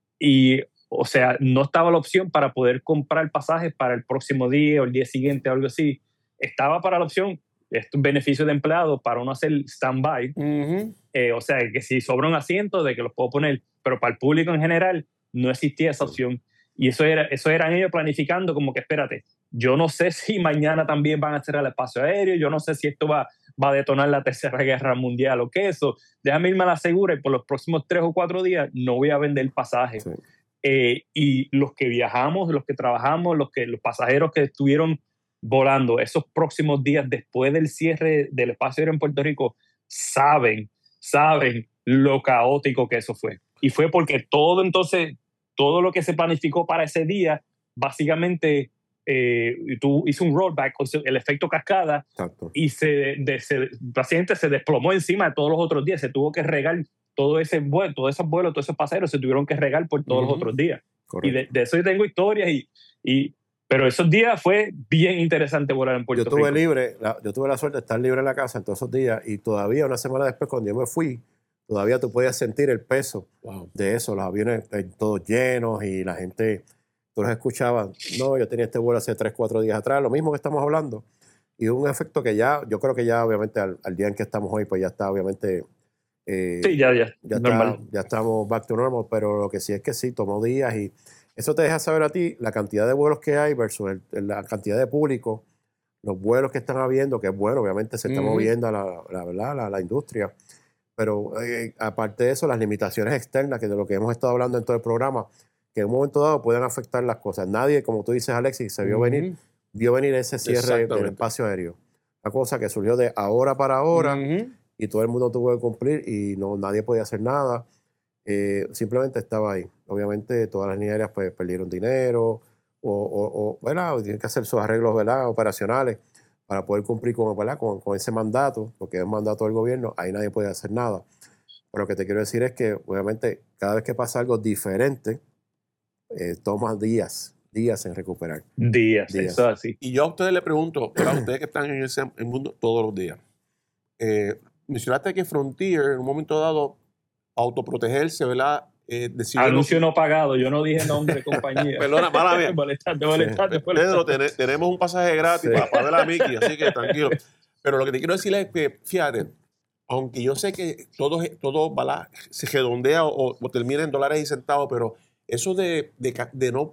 y o sea, no estaba la opción para poder comprar pasajes para el próximo día o el día siguiente o algo así. Estaba para la opción, es un beneficio de empleado para uno hacer stand-by. Uh-huh. Eh, o sea, que si sobra un asiento, de que los puedo poner. Pero para el público en general no existía esa opción. Y eso era, eso eran ellos planificando como que, espérate, yo no sé si mañana también van a cerrar el espacio aéreo, yo no sé si esto va, va a detonar la tercera guerra mundial o qué eso. Déjame irme a la segura y por los próximos tres o cuatro días no voy a vender pasajes. Sí. Eh, y los que viajamos, los que trabajamos, los, que, los pasajeros que estuvieron volando esos próximos días después del cierre del espacio aéreo en Puerto Rico saben, saben lo caótico que eso fue. Y fue porque todo entonces, todo lo que se planificó para ese día, básicamente eh, tú hizo un rollback, el efecto cascada, Exacto. y se, de, se, básicamente se desplomó encima de todos los otros días, se tuvo que regar todo ese vuelo, todos esos vuelos, todos esos pasajeros se tuvieron que regar por todos uh-huh. los otros días. Correcto. Y de, de eso yo tengo historias, y, y, pero esos días fue bien interesante volar en Puerto yo tuve Rico. Libre, la, yo tuve la suerte de estar libre en la casa en todos esos días y todavía una semana después cuando yo me fui, todavía tú podías sentir el peso wow. de eso, los aviones todos llenos y la gente, tú los escuchabas, no, yo tenía este vuelo hace tres, cuatro días atrás, lo mismo que estamos hablando. Y un efecto que ya, yo creo que ya obviamente al, al día en que estamos hoy, pues ya está obviamente... Eh, sí, ya, ya. Ya, está, ya estamos back to normal, pero lo que sí es que sí, tomó días y eso te deja saber a ti la cantidad de vuelos que hay versus el, la cantidad de público, los vuelos que están habiendo, que es bueno, obviamente se está mm-hmm. moviendo la, la, la, la, la industria, pero eh, aparte de eso, las limitaciones externas, que de lo que hemos estado hablando en todo el programa, que en un momento dado pueden afectar las cosas. Nadie, como tú dices, Alexis, se vio mm-hmm. venir, vio venir ese cierre del espacio aéreo. Una cosa que surgió de ahora para ahora, mm-hmm. y todo el mundo tuvo que cumplir y no, nadie podía hacer nada. Eh, simplemente estaba ahí. Obviamente todas las líneas aéreas pues, perdieron dinero o, o, o ¿verdad? tienen que hacer sus arreglos, ¿verdad? Operacionales para poder cumplir con, ¿verdad? Con, con ese mandato, porque es un mandato del gobierno, ahí nadie puede hacer nada. Pero lo que te quiero decir es que obviamente cada vez que pasa algo diferente, eh, toma días, días en recuperar. Días, días. Eso así. Y yo a ustedes les pregunto, a ustedes que están en ese en mundo todos los días, eh, mencionaste que Frontier en un momento dado autoprotegerse, ¿verdad? Eh, Anuncio no pagado, yo no dije nombre, compañía. Perdona, mala mía. molestante, molestante, sí. Pedro, ten, tenemos un pasaje gratis sí. para pagar la Mickey, así que tranquilo. Pero lo que te quiero decir es que, fíjate, aunque yo sé que todo, todo ¿verdad? se redondea o, o termina en dólares y centavos, pero eso de, de, de no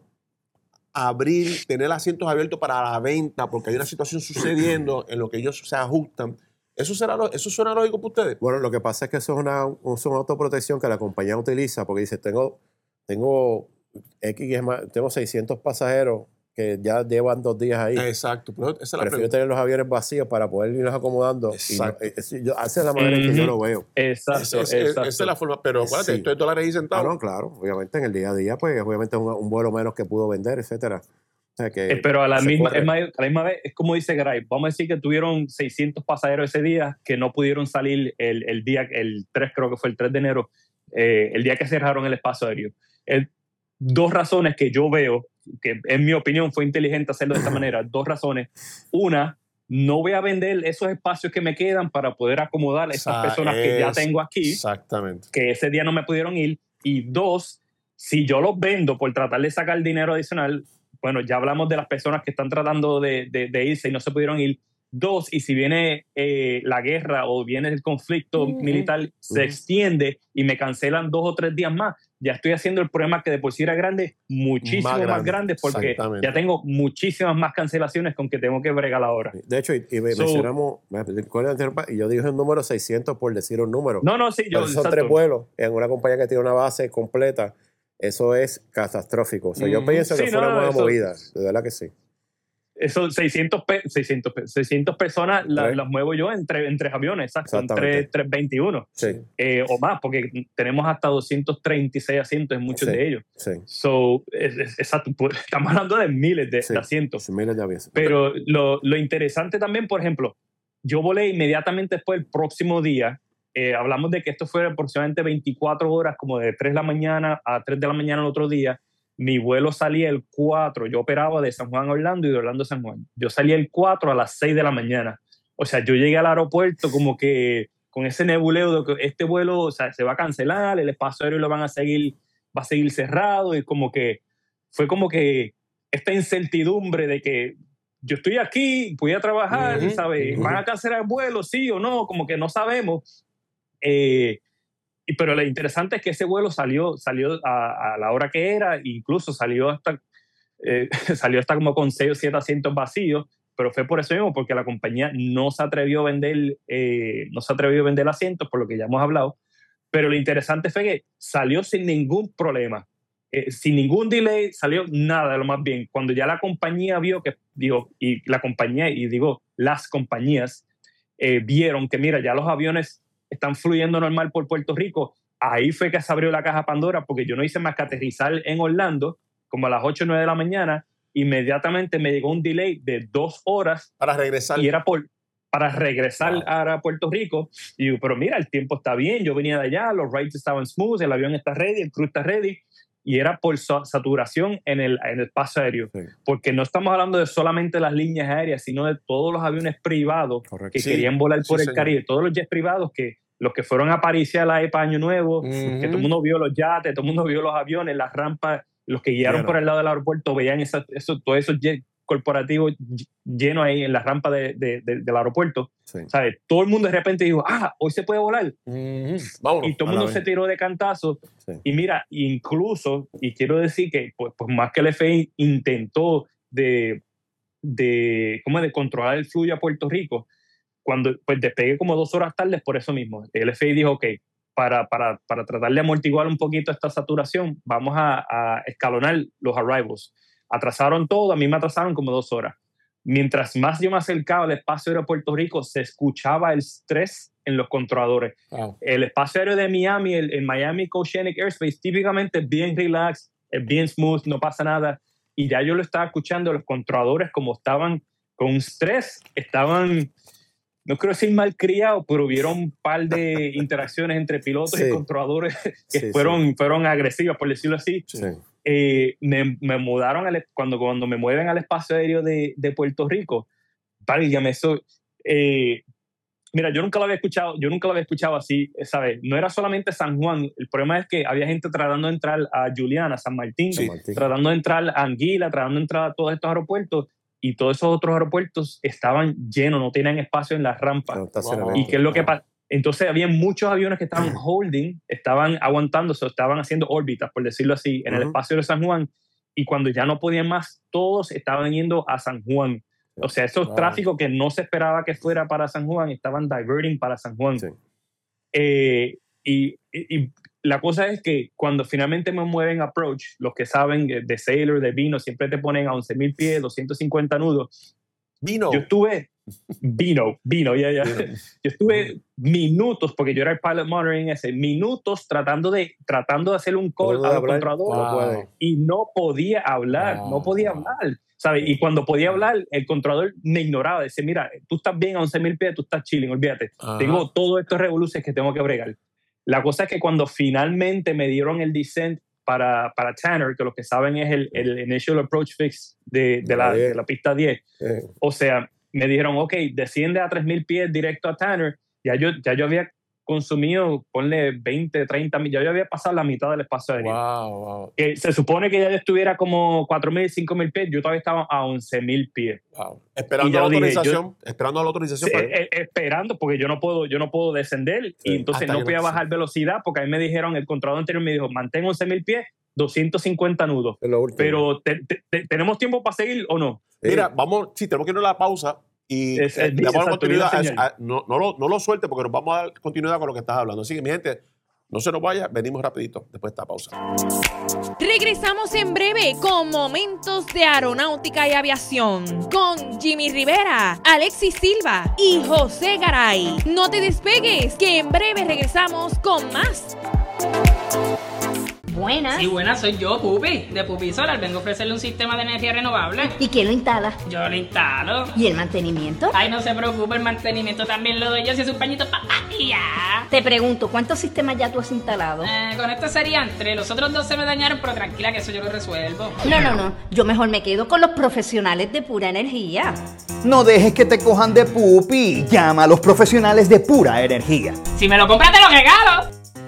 abrir, tener asientos abiertos para la venta, porque hay una situación sucediendo en lo que ellos se ajustan, ¿Eso, será, ¿Eso suena lógico para ustedes? Bueno, lo que pasa es que eso es una, es una autoprotección que la compañía utiliza porque dice, tengo, tengo, X, tengo seiscientos pasajeros que ya llevan dos días ahí. Exacto. Pero esa es la Prefiero pregunta. tener los aviones vacíos para poder irlos acomodando. Exacto. Y no, es, yo, esa es la manera en que yo lo veo. Exacto. Es, es, exacto. Esa es la forma. Pero acuérdate, sí. esto es dólares y centavos. No, no, claro. Obviamente en el día a día, pues obviamente es un, un vuelo menos que pudo vender, etcétera. O sea que eh, pero a la, misma, es más, a la misma vez, es como dice Garay, vamos a decir que tuvieron seiscientos pasajeros ese día que no pudieron salir el, el día, el tres, creo que fue el tres de enero, eh, el día que cerraron el espacio aéreo. El, dos razones que yo veo, que en mi opinión fue inteligente hacerlo de esta manera, dos razones. Una, no voy a vender esos espacios que me quedan para poder acomodar a esas personas que ya tengo aquí, exactamente, que ese día no me pudieron ir. Y dos, si yo los vendo por tratar de sacar dinero adicional, bueno, ya hablamos de las personas que están tratando de, de, de irse y no se pudieron ir. Dos, y si viene eh, la guerra o viene el conflicto uh-huh. militar, uh-huh. se extiende y me cancelan dos o tres días más, ya estoy haciendo el problema que de por sí era grande, muchísimo más grande, más grande porque ya tengo muchísimas más cancelaciones con que tengo que bregar ahora. De hecho, y, y so, mencionamos, y yo dije un número seiscientos por decir un número. No, no, sí, yo. Son exacto. tres vuelos en una compañía que tiene una base completa. Eso es catastrófico. O sea, yo pienso que sí, fue no, una buena eso, movida, de verdad que sí. Eso, seiscientos, seiscientos, seiscientos personas la, las muevo yo entre, entre aviones, exacto, entre trescientos veintiuno sí. eh, o más, porque tenemos hasta doscientos treinta y seis asientos en muchos sí. de ellos. Sí. So, es, es, exacto, pues, estamos hablando de miles de, sí. de asientos. Sí, miles de aviones. Pero lo, lo interesante también, por ejemplo, yo volé inmediatamente después el próximo día. Eh, hablamos de que esto fue aproximadamente veinticuatro horas, como de tres de la mañana a tres de la mañana el otro día. Mi vuelo salía el cuatro, yo operaba de San Juan a Orlando y de Orlando a San Juan. Yo salía el cuatro a las seis de la mañana. O sea, yo llegué al aeropuerto como que con ese nebuleo de que este vuelo, o sea, se va a cancelar, el espacio aéreo lo van a seguir, va a seguir cerrado, y como que fue como que esta incertidumbre de que yo estoy aquí, voy a trabajar, uh-huh, ¿sabes? Uh-huh. ¿Van a cancelar el vuelo, sí o no? Como que no sabemos. Eh, Pero lo interesante es que ese vuelo salió, salió a, a la hora que era, incluso salió hasta, eh, salió hasta como con seis o siete asientos vacíos, pero fue por eso mismo, porque la compañía no se atrevió a vender, eh, no se atrevió a vender asientos, por lo que ya hemos hablado. Pero lo interesante fue que salió sin ningún problema, eh, sin ningún delay, salió nada de lo más bien. Cuando ya la compañía vio que, digo, y la compañía, y digo, las compañías eh, vieron que, mira, ya los aviones están fluyendo normal por Puerto Rico, ahí fue que se abrió la caja Pandora, porque yo no hice más que aterrizar en Orlando, como a las ocho o nueve de la mañana, inmediatamente me llegó un delay de dos horas. Para regresar. Y era por, para regresar wow. a Puerto Rico. Y digo, pero mira, el tiempo está bien, yo venía de allá, los rides estaban smooth, el avión está ready, el crew está ready, y era por saturación en el, en el paso aéreo. Sí. Porque no estamos hablando de solamente las líneas aéreas, sino de todos los aviones privados Correcto. que sí. querían volar por sí, el señor. Caribe, todos los jets privados que los que fueron a París a la E P A Año Nuevo, uh-huh. que todo el mundo vio los yates, todo el mundo vio los aviones, las rampas, los que guiaron Lleno. por el lado del aeropuerto veían esa, eso, todos esos jets corporativos llenos ahí en la rampa de, de, de, del aeropuerto. Sí. ¿Sabes? Todo el mundo de repente dijo, ah, hoy se puede volar. Uh-huh. Vámonos, y todo el mundo se tiró de cantazo. Sí. Y mira, incluso, y quiero decir que pues, pues más que el F A A intentó de, de, ¿cómo es? de controlar el flujo a Puerto Rico, cuando pues despegué como dos horas tarde por eso mismo. El F A A dijo, ok, para, para, para tratar de amortiguar un poquito esta saturación, vamos a, a escalonar los arrivals. Atrasaron todo, a mí me atrasaron como dos horas. Mientras más yo me acercaba al espacio aéreo de Puerto Rico, se escuchaba el estrés en los controladores. Wow. El espacio aéreo de Miami, el, el Miami Oceanic Airspace, típicamente es bien relax, es bien smooth, no pasa nada. Y ya yo lo estaba escuchando, los controladores como estaban con estrés, estaban... no quiero decir malcriados, pero hubieron un par de interacciones entre pilotos sí. y controladores que sí, fueron, sí. fueron agresivas, por decirlo así. Sí. Eh, me, me mudaron, al, cuando, cuando me mueven al espacio aéreo de, de Puerto Rico, válgame eso. Eh, mira, yo nunca lo había escuchado, yo nunca lo había escuchado así, ¿sabes? No era solamente San Juan, el problema es que había gente tratando de entrar a Juliana, San Martín, sí. tratando de entrar a Anguila, tratando de entrar a todos estos aeropuertos, y todos esos otros aeropuertos estaban llenos, no tenían espacio en las rampas. No, wow. ¿Y qué es lo que pasa? Entonces había muchos aviones que estaban holding, estaban aguantándose, estaban haciendo órbitas, por decirlo así, en uh-huh. el espacio de San Juan, y cuando ya no podían más, todos estaban yendo a San Juan. O sea, esos wow. tráficos que no se esperaba que fuera para San Juan, estaban diverting para San Juan. Sí. Eh, y, y, y la cosa es que cuando finalmente me mueven approach, los que saben de Sailor, de Vino, siempre te ponen a once mil pies, doscientos cincuenta nudos. Vino. Yo estuve, Vino, Vino, ya, ya. Yo estuve minutos, porque yo era el pilot monitoring ese, minutos tratando de, tratando de hacer un call al controlador wow. y no podía hablar, wow. no podía hablar. ¿Sabes? Y cuando podía hablar, el controlador me ignoraba. Decía, mira, tú estás bien a once mil pies, tú estás chilling, olvídate. Ajá. Tengo todos estos revoluciones que tengo que bregar. La cosa es que cuando finalmente me dieron el descent para, para Tanner, que los que saben es el, el Initial Approach Fix de, de, la, de la pista diez, eh. o sea, me dijeron, ok, desciende a tres mil pies directo a Tanner. Ya yo, ya yo había consumido, ponle veinte, treinta mil, ya yo había pasado la mitad del espacio aéreo. Wow, wow. Que se supone que ya yo estuviera como cuatro mil, cinco mil pies, yo todavía estaba a once mil pies. Wow. Esperando la autorización, dije, yo, esperando la autorización. Sí, para... eh, esperando, porque yo no puedo, yo no puedo descender, sí, y entonces no podía bajar velocidad, porque a mí me dijeron, el controlador anterior me dijo, mantén once mil pies, doscientos cincuenta nudos. Pero te, te, te, ¿tenemos tiempo para seguir o no? Mira, vamos, sí, tenemos que ir a la pausa. Y es, eh, es, le damos exacto, continuidad a, a, no, no, lo, no lo suelte porque nos vamos a dar continuidad con lo que estás hablando. Así que, mi gente, no se nos vaya, venimos rapidito después de esta pausa. Regresamos en breve con Momentos de Aeronáutica y Aviación con Jimmy Rivera, Alexis Silva y José Garay. No te despegues, que en breve regresamos con más. Buenas. Sí, buenas, soy yo, Pupi, de Pupi Solar. Vengo a ofrecerle un sistema de energía renovable. ¿Y quién lo instala? Yo lo instalo. ¿Y el mantenimiento? Ay, no se preocupe, el mantenimiento también lo doy yo, si es un pañito pa' y ya. Te pregunto, ¿cuántos sistemas ya tú has instalado? Eh, con esto serían tres. Los otros dos se me dañaron, pero tranquila que eso yo lo resuelvo. No, no, no. Yo mejor me quedo con los profesionales de Pura Energía. No dejes que te cojan de pupi. Llama a los profesionales de Pura Energía. Si me lo compras, te lo regalo.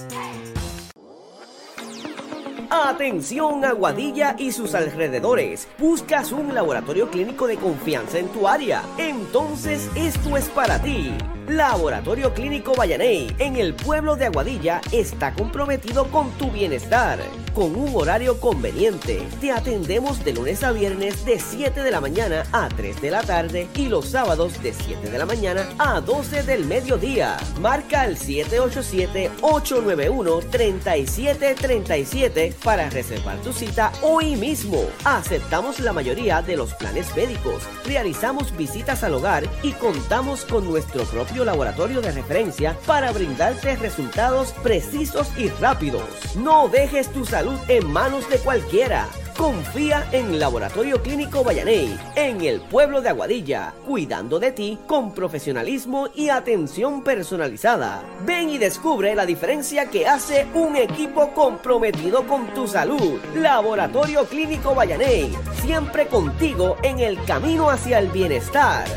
Atención Aguadilla y sus alrededores. ¿Buscas un laboratorio clínico de confianza en tu área? Entonces esto es para ti. Laboratorio Clínico Vallaney en el pueblo de Aguadilla está comprometido con tu bienestar. Con un horario conveniente, te atendemos de lunes a viernes de siete de la mañana a tres de la tarde y los sábados de siete de la mañana a doce del mediodía. Marca el siete ocho siete, ocho nueve uno, tres siete tres siete para reservar tu cita hoy mismo. Aceptamos la mayoría de los planes médicos, realizamos visitas al hogar y contamos con nuestro propio laboratorio de referencia para brindarte resultados precisos y rápidos. No dejes tu salud en manos de cualquiera. Confía en Laboratorio Clínico Vallaney, en el pueblo de Aguadilla, cuidando de ti con profesionalismo y atención personalizada. Ven y descubre la diferencia que hace un equipo comprometido con tu salud. Laboratorio Clínico Vallaney, siempre contigo en el camino hacia el bienestar.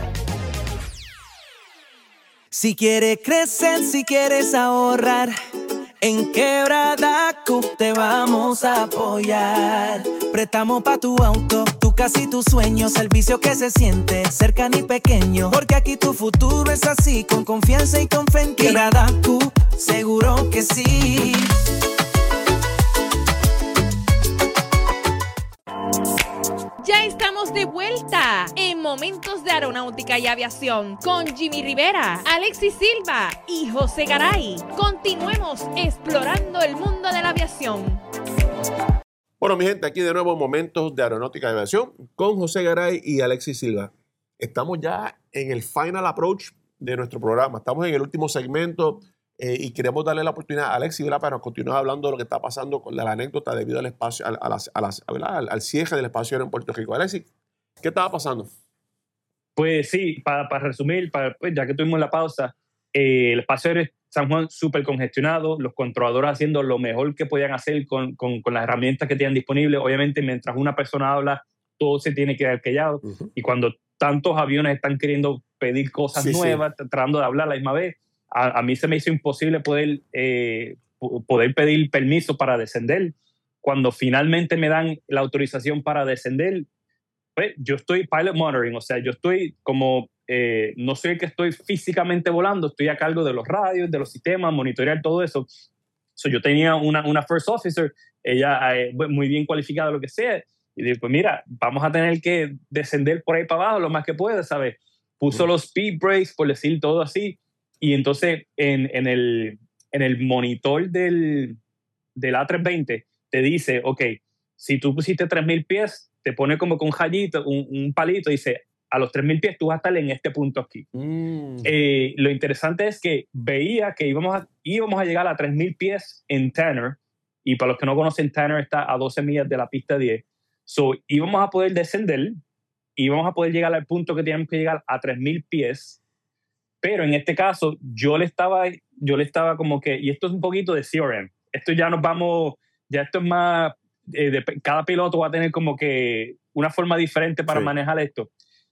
Si quieres crecer, si quieres ahorrar, en Quebradaco te vamos a apoyar. Préstamo pa' tu auto, tu casa y tus sueños, servicio que se siente cercano y pequeño. Porque aquí tu futuro es así, con confianza y con fe en Quebradaco, seguro que sí. Ya estamos de vuelta en Momentos de Aeronáutica y Aviación con Jimmy Rivera, Alexis Silva y José Garay. Continuemos explorando el mundo de la aviación. Bueno, mi gente, aquí de nuevo Momentos de Aeronáutica y Aviación con José Garay y Alexis Silva. Estamos ya en el final approach de nuestro programa. Estamos en el último segmento eh, y queremos darle la oportunidad a Alexis, ¿verdad?, para continuar hablando de lo que está pasando con la, la anécdota debido al espacio, a, a las, a las, al, al cierre del espacio aéreo en Puerto Rico. Alexis, ¿qué estaba pasando? Pues sí, para, para resumir, para, pues ya que tuvimos la pausa, eh, el espacio aéreo San Juan súper congestionado, los controladores haciendo lo mejor que podían hacer con, con, con las herramientas que tenían disponibles. Obviamente, mientras una persona habla, todo se tiene que quedar callado. Uh-huh. Y cuando tantos aviones están queriendo pedir cosas sí, nuevas, sí. tratando de hablar a la misma vez, a, a mí se me hizo imposible poder, eh, poder pedir permiso para descender. Cuando finalmente me dan la autorización para descender, pues yo estoy pilot monitoring, o sea, yo estoy como, eh, no soy el que estoy físicamente volando, estoy a cargo de los radios, de los sistemas, monitorear todo eso. So, yo tenía una, una first officer, ella eh, muy bien cualificada, lo que sea, y dije, pues mira, vamos a tener que descender por ahí para abajo lo más que pueda, ¿sabes? Puso mm. los speed brakes, por decir todo así, y entonces en, en, el, en el monitor del, del A trescientos veinte te dice, ok, si tú pusiste tres mil pies, te pone como con un rayito, un, un palito, y dice, a los tres mil pies tú vas a estar en este punto aquí. Mm. Eh, lo interesante es que veía que íbamos a, íbamos a llegar a tres mil pies en Tanner, y para los que no conocen, Tanner está a doce millas de la pista diez. So, íbamos a poder descender, íbamos a poder llegar al punto que teníamos que llegar a tres mil pies, pero en este caso yo le estaba, yo le estaba como que, y esto es un poquito de C R M, esto ya nos vamos, ya esto es más, eh, de, cada piloto va a tener como que una forma diferente para sí. manejar esto.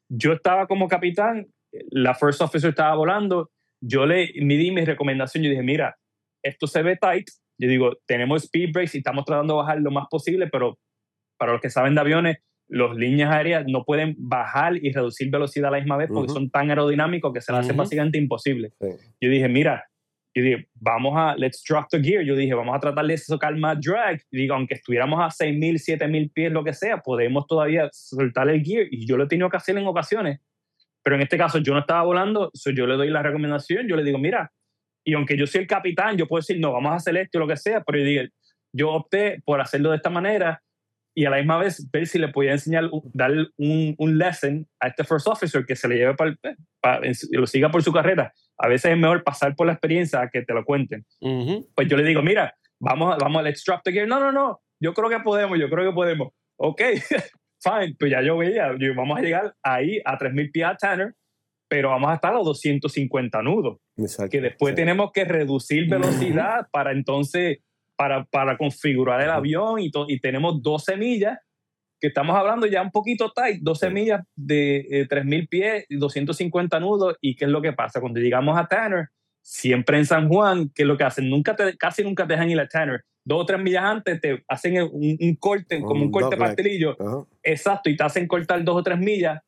yo estaba como capitán, la First Officer estaba volando, yo le me di mi recomendación, yo dije, mira, esto se ve tight, yo digo, tenemos speed brakes y estamos tratando de bajar lo más posible, pero para los que saben de aviones, las líneas aéreas no pueden bajar y reducir velocidad a la misma vez porque uh-huh. son tan aerodinámicos que se les uh-huh. hace básicamente imposible. Sí. Yo dije, mira, yo dije, vamos a, let's drop the gear. Yo dije, vamos a tratar de sacar más drag. Y digo, aunque estuviéramos a seis mil, siete mil pies, lo que sea, podemos todavía soltar el gear. Y yo lo he tenido que hacer en ocasiones. Pero en este caso yo no estaba volando, so yo le doy la recomendación, yo le digo, mira, y aunque yo soy el capitán, yo puedo decir, no, vamos a hacer esto o lo que sea, pero yo, digo, yo opté por hacerlo de esta manera y a la misma vez ver si le podía enseñar, dar un, un lesson a este first officer que se le lleve para, para lo siga por su carrera. A veces es mejor pasar por la experiencia a que te lo cuenten. Uh-huh. Pues yo le digo, mira, vamos, vamos, let's drop the gear. No, no, no, yo creo que podemos, yo creo que podemos. Ok, fine, pues ya yo veía, yo, vamos a llegar ahí a tres mil pies a Tanner, pero vamos a estar a los doscientos cincuenta nudos. Exacto, que después sí. tenemos que reducir velocidad uh-huh. para entonces... Para, para configurar el avión y, to, y tenemos doce millas, que estamos hablando ya un poquito tight, doce millas de eh, tres mil pies, doscientos cincuenta nudos. ¿Y qué es lo que pasa? Cuando llegamos a Tanner, siempre en San Juan, ¿qué es lo que hacen? Nunca te, casi nunca te dejan ir a Tanner. Dos o tres millas antes te hacen un, un corte, como un, un corte pastelillo. Uh-huh. Exacto, y te hacen cortar dos o tres millas,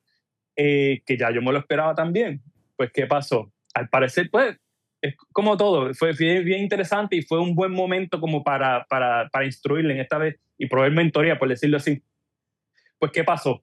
eh, que ya yo me lo esperaba también. Pues, ¿qué pasó? Al parecer, pues, es como todo, fue bien, bien interesante y fue un buen momento como para, para, para instruirle en esta vez y proveer mentoría, por decirlo así. Pues, ¿qué pasó?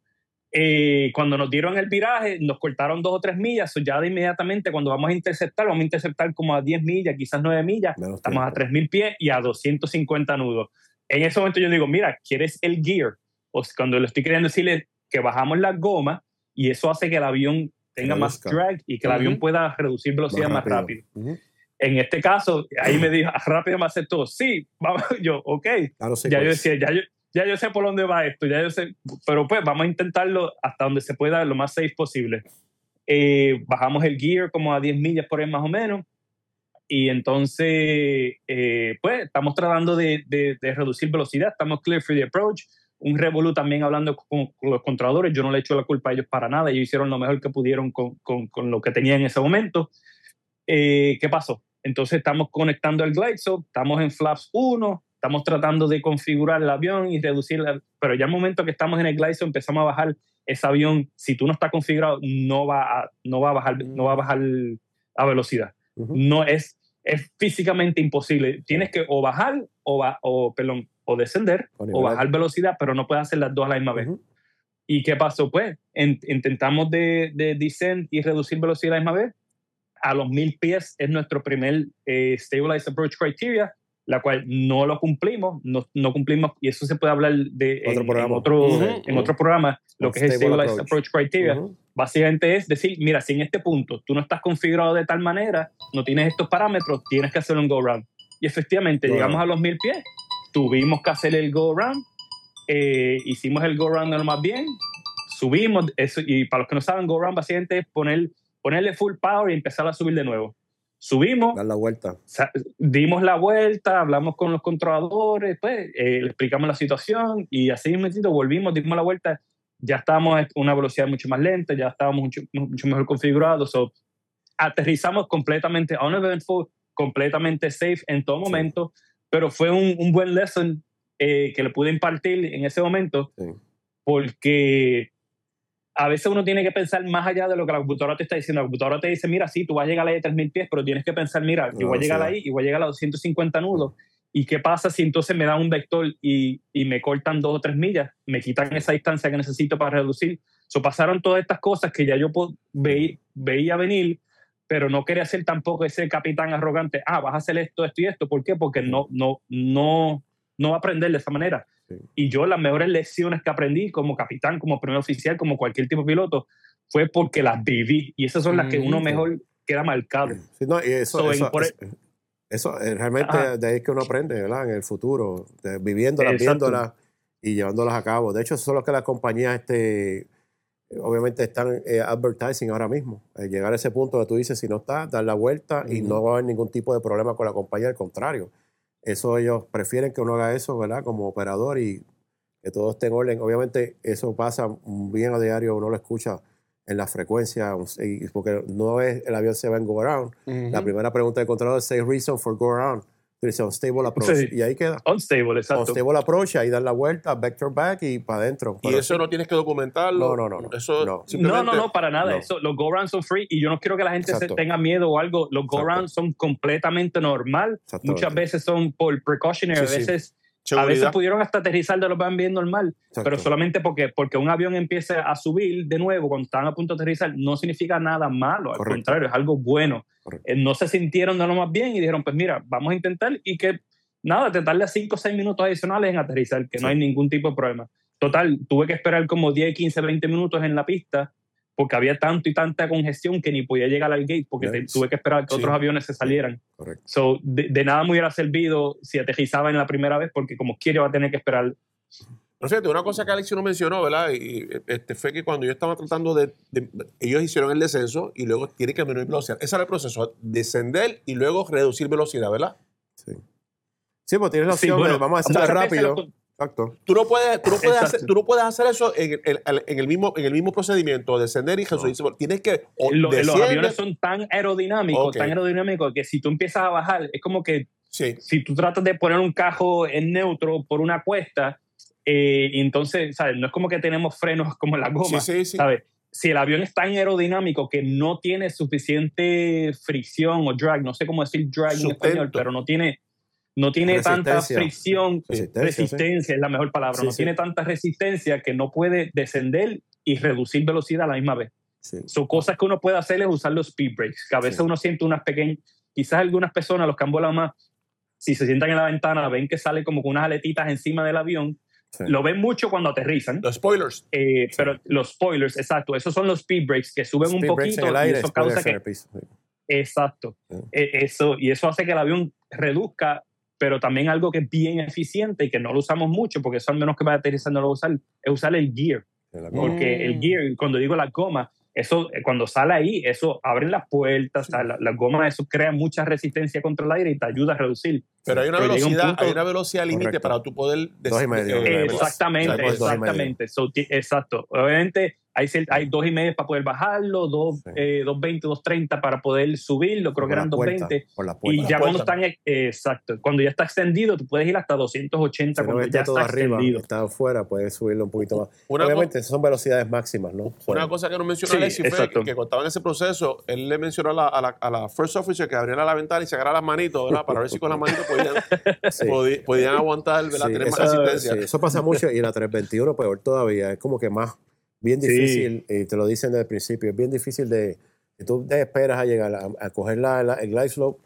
Eh, cuando nos dieron el viraje, nos cortaron dos o tres millas, so ya de inmediatamente cuando vamos a interceptar, vamos a interceptar como a diez millas, quizás nueve millas, Menos estamos tiempo. A tres mil pies y a doscientos cincuenta nudos. En ese momento yo digo, mira, ¿quieres el gear? O sea, cuando le estoy queriendo decirle que bajamos las gomas y eso hace que el avión tenga más drag y que el uh-huh. avión pueda reducir velocidad más rápido. Más rápido. Uh-huh. En este caso, ahí me dijo, rápido me aceptó. Sí, vamos, yo, ok. Claro, sí, ya pues. yo decía, ya yo, ya yo sé por dónde va esto, ya yo sé, pero pues vamos a intentarlo hasta donde se pueda, lo más safe posible. Eh, bajamos el gear como a diez millas por ahí más o menos y entonces, eh, pues estamos tratando de, de, de reducir velocidad, estamos clear for the approach. Un revolú también hablando con, con los controladores, yo no le echo la culpa a ellos para nada, ellos hicieron lo mejor que pudieron con, con, con lo que tenían en ese momento. Eh, ¿Qué pasó? Entonces estamos conectando el GlideScope, estamos en Flaps uno, estamos tratando de configurar el avión y reducir, la, pero ya al momento que estamos en el GlideScope empezamos a bajar ese avión, si tú no estás configurado, no va a, no va a, bajar, no va a bajar a velocidad. Uh-huh. No es, es físicamente imposible. Tienes que o bajar o, ba, o perdón, o descender o bajar velocidad, pero no puedes hacer las dos a la misma vez. Uh-huh. ¿Y qué pasó? Pues en, intentamos de, de descend y reducir velocidad a la misma vez. A los mil pies es nuestro primer eh, Stabilized Approach Criteria, la cual no lo cumplimos, no, no cumplimos, y eso se puede hablar de, otro en, programa. En, otro, uh-huh. en otro programa, lo que es el Stabilized Approach, approach Criteria. Uh-huh. Básicamente es decir, mira, si en este punto tú no estás configurado de tal manera, no tienes estos parámetros, tienes que hacer un go-round. Y efectivamente, wow. llegamos a los mil pies, tuvimos que hacer el go-round, eh, hicimos el go-round de lo más bien, subimos, eso, y para los que no saben, go-round básicamente es poner, ponerle full power y empezar a subir de nuevo. Subimos, dar la vuelta. Dimos la vuelta, hablamos con los controladores, pues, eh, le explicamos la situación y así mismo volvimos, dimos la vuelta, ya estábamos a una velocidad mucho más lenta, ya estábamos mucho, mucho mejor configurados, so, aterrizamos completamente uneventful, completamente safe en todo momento, sí. pero fue un, un buen lesson eh, que le pude impartir en ese momento, sí. porque a veces uno tiene que pensar más allá de lo que la computadora te está diciendo. La computadora te dice, mira, sí, tú vas a llegar ahí a tres mil pies, pero tienes que pensar, mira, yo voy a llegar ahí y voy a llegar a doscientos cincuenta nudos. ¿Y qué pasa si entonces me dan un vector y, y me cortan dos o tres millas? Me quitan esa distancia que necesito para reducir. So, pasaron todas estas cosas que ya yo ve, veía venir, pero no quería ser tampoco ese capitán arrogante. Ah, vas a hacer esto, esto y esto. ¿Por qué? Porque no, no, no, no va a aprender de esa manera. Sí. Y yo las mejores lecciones que aprendí como capitán, como primer oficial, como cualquier tipo de piloto, fue porque las viví. Y esas son las que uno mejor queda marcado. Sí, no, y eso, so, eso, eso, eso realmente Ajá. de ahí es que uno aprende, ¿verdad? En el futuro, de, viviéndolas, Exacto. viéndolas y llevándolas a cabo. De hecho, eso es lo que las compañías este, obviamente están eh, advertising ahora mismo. Eh, llegar a ese punto donde tú dices, si no está, dar la vuelta uh-huh. y no va a haber ningún tipo de problema con la compañía, al contrario. Eso ellos prefieren que uno haga eso, ¿verdad? Como operador y que todo esté en orden. Obviamente eso pasa bien a diario, uno lo escucha en la frecuencia, porque no es el avión se va en go around. Uh-huh. La primera pregunta del controlador es say reason for go around. Dice unstable approach. Sí. Y ahí queda. Unstable, exacto. Unstable approach, ahí dan la vuelta, vector back y para adentro. Y eso sí. No tienes que documentarlo. No, no, no. Eso no. no, no, no, para nada. No. Eso, los go-rounds son free y yo no quiero que la gente se tenga miedo o algo. Los go-rounds son completamente normal. Muchas veces son por precautionary, sí, a veces... Sí. Seguridad. A veces pudieron hasta aterrizar de los van bien normal, exacto. Pero solamente porque, porque un avión empiece a subir de nuevo cuando están a punto de aterrizar no significa nada malo, al Correcto. Contrario, es algo bueno. Eh, no se sintieron de lo más bien y dijeron, pues mira, vamos a intentar y que nada, te tarda cinco o seis minutos adicionales en aterrizar, que sí. No hay ningún tipo de problema. Total, tuve que esperar como diez, quince, veinte minutos en la pista porque había tanto y tanta congestión que ni podía llegar al gate porque te, tuve que esperar que sí. Otros aviones se salieran. Correcto. So, de, de nada me hubiera servido si aterrizaba en la primera vez porque como quiere va a tener que esperar. Pero fíjate, una cosa que Alex no mencionó, ¿verdad? Y este fue que cuando yo estaba tratando de, de... Ellos hicieron el descenso y luego tienen que disminuir velocidad. Ese era el proceso, descender y luego reducir velocidad, ¿verdad? Sí. Sí, pues tienes la opción sí, bueno, de vamos a hacer rápido. Exacto. Tú no puedes, tú no puedes, hacer, tú no puedes hacer eso en el, en, el mismo, en el mismo procedimiento, descender y reducir. No. Tienes que... Lo, los aviones son tan aerodinámicos, okay. tan aerodinámicos que si tú empiezas a bajar, es como que sí. Si tú tratas de poner un cajo en neutro por una cuesta, eh, y entonces, ¿sabes? No es como que tenemos frenos como en la goma, sí, sí, sí. ¿sabes? Si el avión es tan aerodinámico que no tiene suficiente fricción o drag, no sé cómo decir drag Sustento. En español, pero no tiene... No tiene tanta fricción, resistencia, resistencia sí. Es la mejor palabra, sí, no sí. Tiene tanta resistencia que no puede descender y reducir velocidad a la misma vez. Sí. Son cosas que uno puede hacer es usar los speed brakes, que a veces sí. Uno siente unas pequeñas, quizás algunas personas, los que han volado más, si se sientan en la ventana, ven que sale como con unas aletitas encima del avión, sí. Lo ven mucho cuando aterrizan. Los spoilers. Eh, sí. Pero los spoilers, exacto, esos son los speed brakes que suben speed un poquito en el aire, y eso causa que... Sí. Exacto. Sí. Eh, eso, y eso hace que el avión reduzca. Pero también algo que es bien eficiente y que no lo usamos mucho, porque eso al menos que va a aterrizar no lo va a usar, es usar el gear. Porque el gear, cuando digo la goma, eso cuando sale ahí, eso abre las puertas, sí. o sea, la, la goma, eso crea mucha resistencia contra el aire y te ayuda a reducir. Pero hay una Pero velocidad, un punto, hay una velocidad límite para tú poder... Dos y medio. Eh, exactamente, exactamente. So, t- exacto. Obviamente hay, hay dos y medio para poder bajarlo, dos, sí. eh, dos veinte, dos treinta para poder subirlo, creo por que eran dos veinte. Y ya cuando están, eh, exacto, cuando ya está extendido, tú puedes ir hasta doscientos ochenta si cuando no ya está arriba, extendido. Está afuera, puedes subirlo un poquito más. Una Obviamente, esas son velocidades máximas, ¿no? Una bueno. cosa que no mencionó sí, Alexis fue que, que cuando estaba en ese proceso, él le mencionó a la, a la, a la first officer que abriera la ventana y sacara las manitos, ¿verdad? Para ver si con las manitos podían, sí. podían, podían aguantar, ¿verdad? Sí, tener eso, más resistencia. Sí, eso pasa mucho y la trescientos veintiuno peor todavía, es como que más bien difícil, sí. Y te lo dicen desde el principio, es bien difícil de que tú te esperas a llegar a, a coger la, la, el glide slope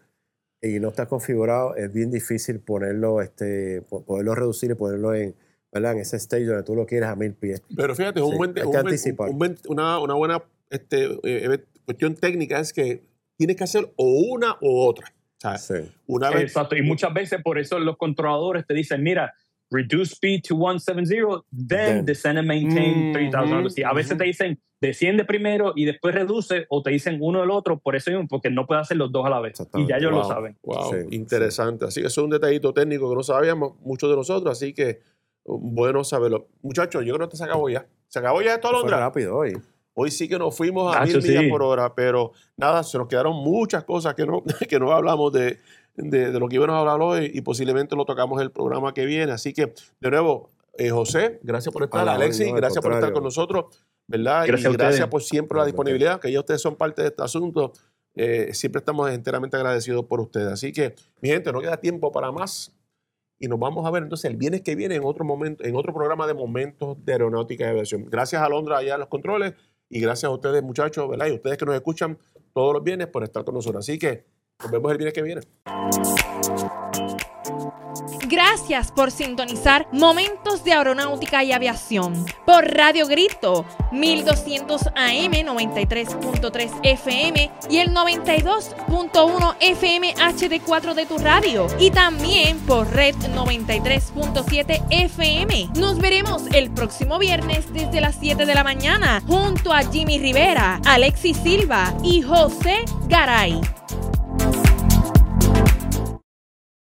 y no está configurado, es bien difícil ponerlo, este, poderlo reducir y ponerlo en, ¿verdad? En ese stage donde tú lo quieres a mil pies. Pero fíjate, es un sí, buen, un buen, un buen, una, una buena este, eh, cuestión técnica es que tienes que hacer o una o otra. O sea, sí. una vez, exacto, y muchas veces por eso los controladores te dicen, mira, reduce speed to ciento setenta, then, then descend and maintain mm, three thousand. Mm, a veces mm. te dicen, desciende primero y después reduce, o te dicen uno del otro, por eso porque no puedes hacer los dos a la vez. Y ya ellos wow, lo saben. Wow, sí, interesante. Sí. Así que eso es un detallito técnico que no sabíamos muchos de nosotros, así que bueno saberlo. Muchachos, yo creo que se acabó ya. ¿Se acabó ya esto, Alondra? Fue rápido hoy. Hoy sí que nos fuimos a Nacho, mil millas sí. por hora, pero nada, se nos quedaron muchas cosas que no, que no hablamos de, de, de lo que íbamos a hablar hoy y posiblemente lo tocamos el programa que viene. Así que, de nuevo, eh, José, gracias por estar. Ah, Alexis, no, gracias por estar con nosotros, ¿verdad? Gracias y gracias por siempre la disponibilidad, que ya ustedes son parte de este asunto. Eh, siempre estamos enteramente agradecidos por ustedes. Así que, mi gente, no queda tiempo para más. Y nos vamos a ver entonces el viernes que viene en otro momento, en otro programa de Momentos de Aeronáutica y Aviación. Gracias a Alondra allá en los controles y gracias a ustedes, muchachos, ¿verdad? Y ustedes que nos escuchan todos los viernes por estar con nosotros. Así que nos vemos el viernes que viene. Gracias por sintonizar Momentos de Aeronáutica y Aviación por Radio Grito mil doscientos A M noventa y tres punto tres F M y el noventa y dos punto uno F M H D cuatro de tu radio y también por Red noventa y tres punto siete F M. Nos veremos el próximo viernes desde las siete de la mañana junto a Jimmy Rivera, Alexis Silva y José Garay.